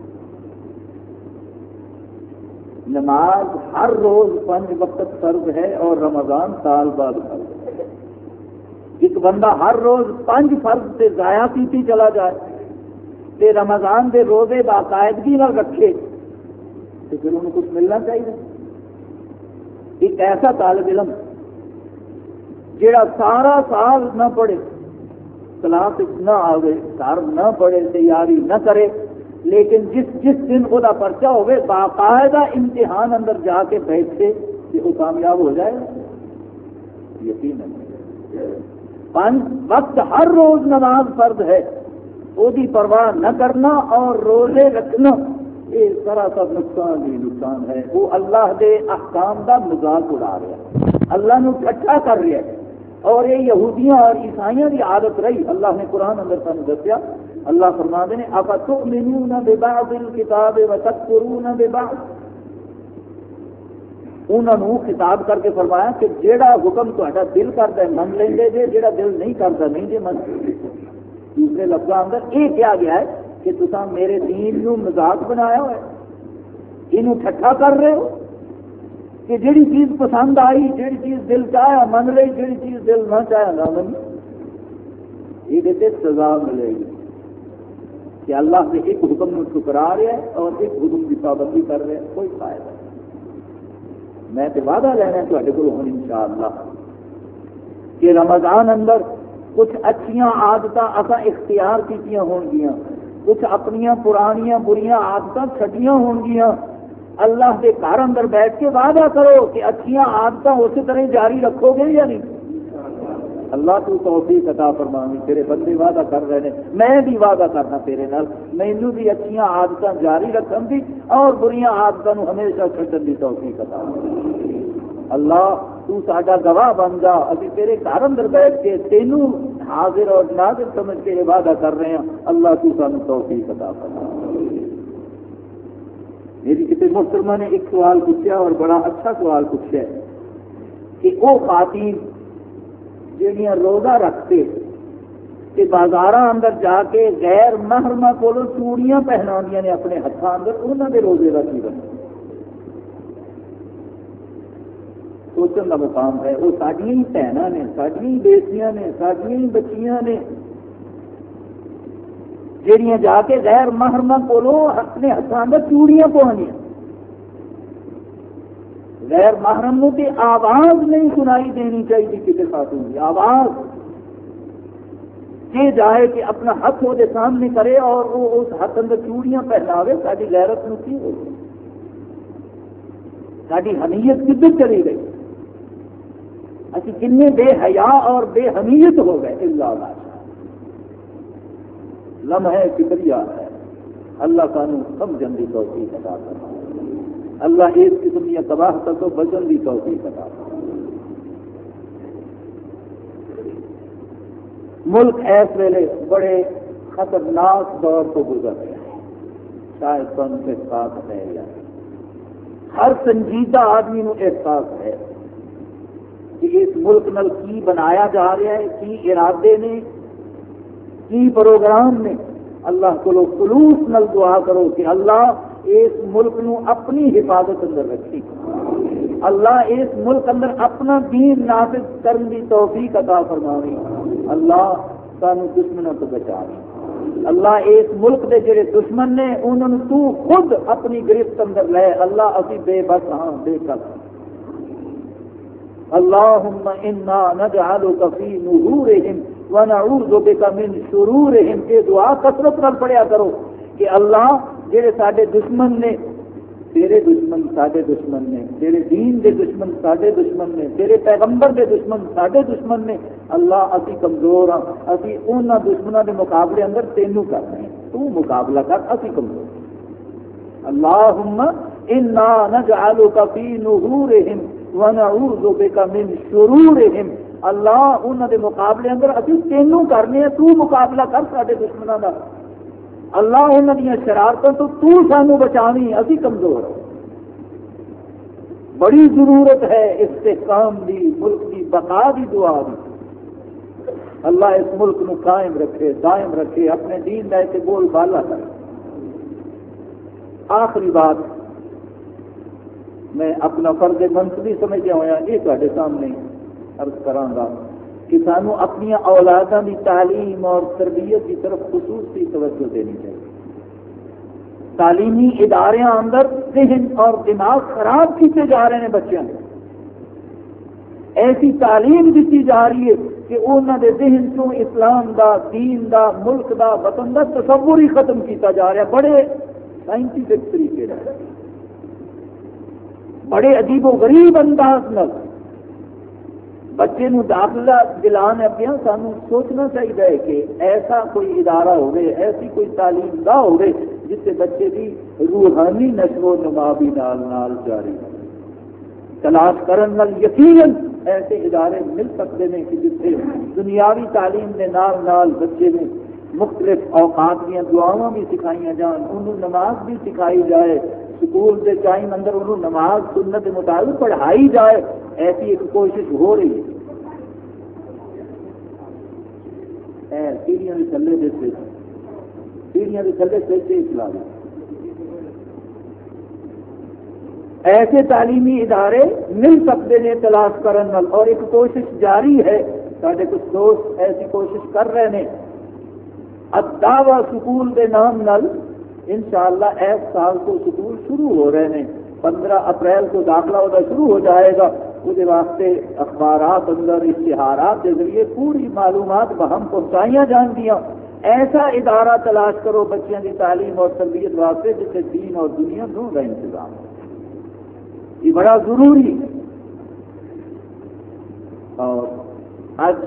نماز ہر روز پانچ وقت فرض ہے اور رمضان سال بعد فرض ہے۔ ایک بندہ ہر روز پانچ فرض سے ضائع کیتی چلا جائے تے رمضان دے روزے باقاعدگی نہ رکھے تو پھر انہیں کچھ ملنا چاہیے۔ ایک ایسا طالب علم جڑا سارا سال نہ پڑھے، کلاس نہ آوے، گھر نہ پڑھے، تیاری نہ کرے، لیکن جس جس دن وہ پرچہ ہوئے باقاعدہ امتحان اندر جا کے بیٹھے کہ وہ کامیاب ہو جائے، یقیناً پانچ وقت ہر روز نماز فرض ہے، وہ دی پرواہ نہ کرنا اور روزے رکھنا یہ سراسر نقصان ہی نقصان ہے۔ وہ اللہ دے احکام دا مذاق اڑا رہا ہے، اللہ نو اکٹھا کر رہا ہے، اور یہ یہودیاں اور عیسائیاں کی عادت رہی۔ اللہ نے قرآن اندر سانو دسیا، اللہ فرماتے ہیں افتؤمنون ببعض الکتاب وتکفرون ببعض، انہوں خطاب کر کے فرمایا کہ جیڑا حکم تہاڈا دل کرتا ہے من لیندے جے، جیڑا دل نہیں کرتا نہیں جے من۔ دوسرے لفظوں اندر یہ کیا گیا ہے کہ تساں میرے دین نو مذاق بنایا ہوا ہے، یہ ٹھٹھا کر رہے ہو کہ جیڑی چیز پسند آئی، جیڑی چیز دل چاہیا من لئی، جیڑی چیز دل نہ چاہیا نہ من، یہ دیتے سزا ملے گی کہ اللہ نے ایک حکم کو ٹھکرا رہا ہے اور ایک حکم کی پابندی کر رہے ہیں، کوئی فائدہ نہیں۔ میں تو وعدہ لینا ہے تھوڑے کو ہوں انشاءاللہ کہ رمضان اندر کچھ اچھیاں عادتاں اساں اختیار کیتیاں ہون گیاں، کچھ اپنیاں پرانیاں بریاں عادتاں چھٹیاں ہون گیاں۔ اللہ کے گھر اندر بیٹھ کے وعدہ کرو کہ اچھیاں عادتاں اسی طرح جاری رکھو گے یا نہیں؟ اللہ تو توفیق عطا فرماویں، تیرے بندے وعدہ کر رہے ہیں، میں بھی وعدہ کرنا تیرے نال، مینوں بھی اچھیاں عادتاں جاری رکھن دی اور بریاں عادتاں نو ہمیشہ چھڈن دی توفیق عطا فرماویں۔ اللہ تو ساڈا گواہ بن جا، ابھی تیرے گھر اندر بیٹھ کے تینوں حاضر اور ناظر سمجھ کے عبادت کر رہے ہیں، اللہ تو سانو توفیق عطا فرما۔ میری کسی محترمہ نے ایک سوال پوچھا اور بڑا اچھا سوال پوچھا کہ وہ خواتین جہاں روزہ رکھتے کہ بازار اندر جا کے غیر محرمہ کو چوڑیاں پہنا نے اپنے ہاتھوں اندر، انہوں نے روزے کا کی بنا سوچن کا مقام ہے۔ وہ ساڈیاں ہی بہناں نے، ساڈیاں ہی بیٹیاں نے، ساڈیاں ہی بچیاں نے جہاں جا کے غیر محرمہ کو اپنے ہاتھوں اندر چوڑیاں پوانیاں، غیر محرم کی آواز نہیں سنائی دینی چاہیے کسی خاتون کی آواز، یہ جائے کہ اپنا ہاتھ وہ سامنے کرے اور وہ اس ہاتھ اندر چوڑیاں پہناوے، ساری غیرت نو کی ہو گئی، ساری حمیت کدھر چلی گئی، اسی کنے بے حیا اور بے حمیت ہو گئے۔ اللہ اللہ لمحہ کبریا ہے، اللہ سانو سمجھن دی توفیق عطا فرمائے، اللہ اس قسم کی تباہ تو بچن دی توفیق عطا فرمائے۔ ملک اس ویلے بڑے خطرناک دور کو گزر رہا ہے، شاید تم سے ساتھ ہے یا ہر سنجیدہ آدمی کو احساس ہے کہ اس ملک نل کی بنایا جا رہا ہے، کی ارادے نے، کی پروگرام نے۔ اللہ کو خلوص نل دعا کرو کہ اللہ اس ملک نو اپنی حفاظت اندر رکھی، اللہ اس ملک اندر اپنا دین نافذ کرنے کی توفیق عطا فرماوے، اللہ سانو دشمنوں تو بچاوے، اللہ اس ملک دے جڑے دشمن نے انہوں تو خود اپنی گرفت اندر لے، اللہ اسی بے بس ہاں بے کس۔ اللہم انا نجعلک فی نحورہم ونعوذ بک من شرورہم، یہ دعا کثرت نال پڑھیا کرو کہ اللہ جڑے ساڈے دشمن نے، تیرے دشمن ساڈے دشمن نے، تیرے دین دے دشمن ساڈے دشمن نے، تیرے پیغمبر دے دشمن ساڈے دشمن نے، اللہ اسی کمزور ہاں، اسی انہاں دشمنوں دے مقابلے اندر تینوں کرنا ہے، تو مقابلہ کر، اسی کمزور۔ اللہم انا نجعلک فی نحورہم ونعوذ بک من شرورہم، اللہ انہاں دے مقابلے اندر اسی تینوں کرنے ہیں، تو مقابلہ کر ساڈے دشمنوں دا، اللہ انہاں دیاں شرارتوں تو تو سانو بچاویں، اسی کمزور ہو۔ بڑی ضرورت ہے استحکام دی، ملک دی بقا دی دعا دی، اللہ اس ملک نو قائم رکھے، دائم رکھے، اپنے دین دا تے بول بالا کرے۔ آخری بات میں اپنا فرض منصبی سمجھا ہوا یہ تواڈے سامنے عرض کراں گا کہ سانو اپنی اولاداں دی تعلیم اور تربیت کی طرف خصوصی توجہ دینی چاہیے۔ تعلیمی ادارے اندر ذہن اور دماغ خراب کیتے جا رہے ہیں بچوں کے، ایسی تعلیم دیتی جا رہی ہے کہ انہوں نے ذہن تو اسلام دا، دین دا، ملک دا، وطن دا تصور ہی ختم کیتا جا رہا ہے، بڑے سائنٹیفک طریقے سے، بڑے عجیب و غریب انداز میں بچے نو داخلہ دلانے پیا۔ سانو سوچنا چاہیے کہ ایسا کوئی ادارہ ہوگی، ایسی کوئی تعلیم گاہ ہوگی جس سے بچے کی روحانی نشو و نما بھی نال نال جاری ہے۔ تلاش کرن نال یقیناً ایسے ادارے مل سکتے ہیں کہ جس سے دنیاوی تعلیم کے نال نال بچے میں مختلف اوقات دیا دعاواں بھی سکھائی جان، انہوں نماز بھی سکھائی جائے، سکول کے ٹائم اندر انہوں نماز سنت کے مطابق پڑھائی جائے، ایسی ایک کوشش ہو رہی ہے۔ سیڑھیاں کے تھلے دیتے سیڑھیاں کے تھلے کیسے اسلام ایسے تعلیمی ادارے مل سکتے ہیں تلاش کرن نال، اور ایک کوشش جاری ہے، سارے کچھ دوست ایسی کوشش کر رہے ہیں۔ الدعوہ سکول کے نام نال انشاءاللہ ایس سال کو سکول شروع ہو رہے ہیں، پندرہ اپریل کو داخلہ ہونا شروع ہو جائے گا۔ اس واسطے اخبارات اندر اشتہارات کے ذریعے پوری معلومات بہم پہنچائیاں جان دیا۔ ایسا ادارہ تلاش کرو بچیاں کی تعلیم اور تربیت واسطے جس سے دین اور دنیا دونوں کا انتظام ہو، یہ بڑا ضروری ہے۔ اور آج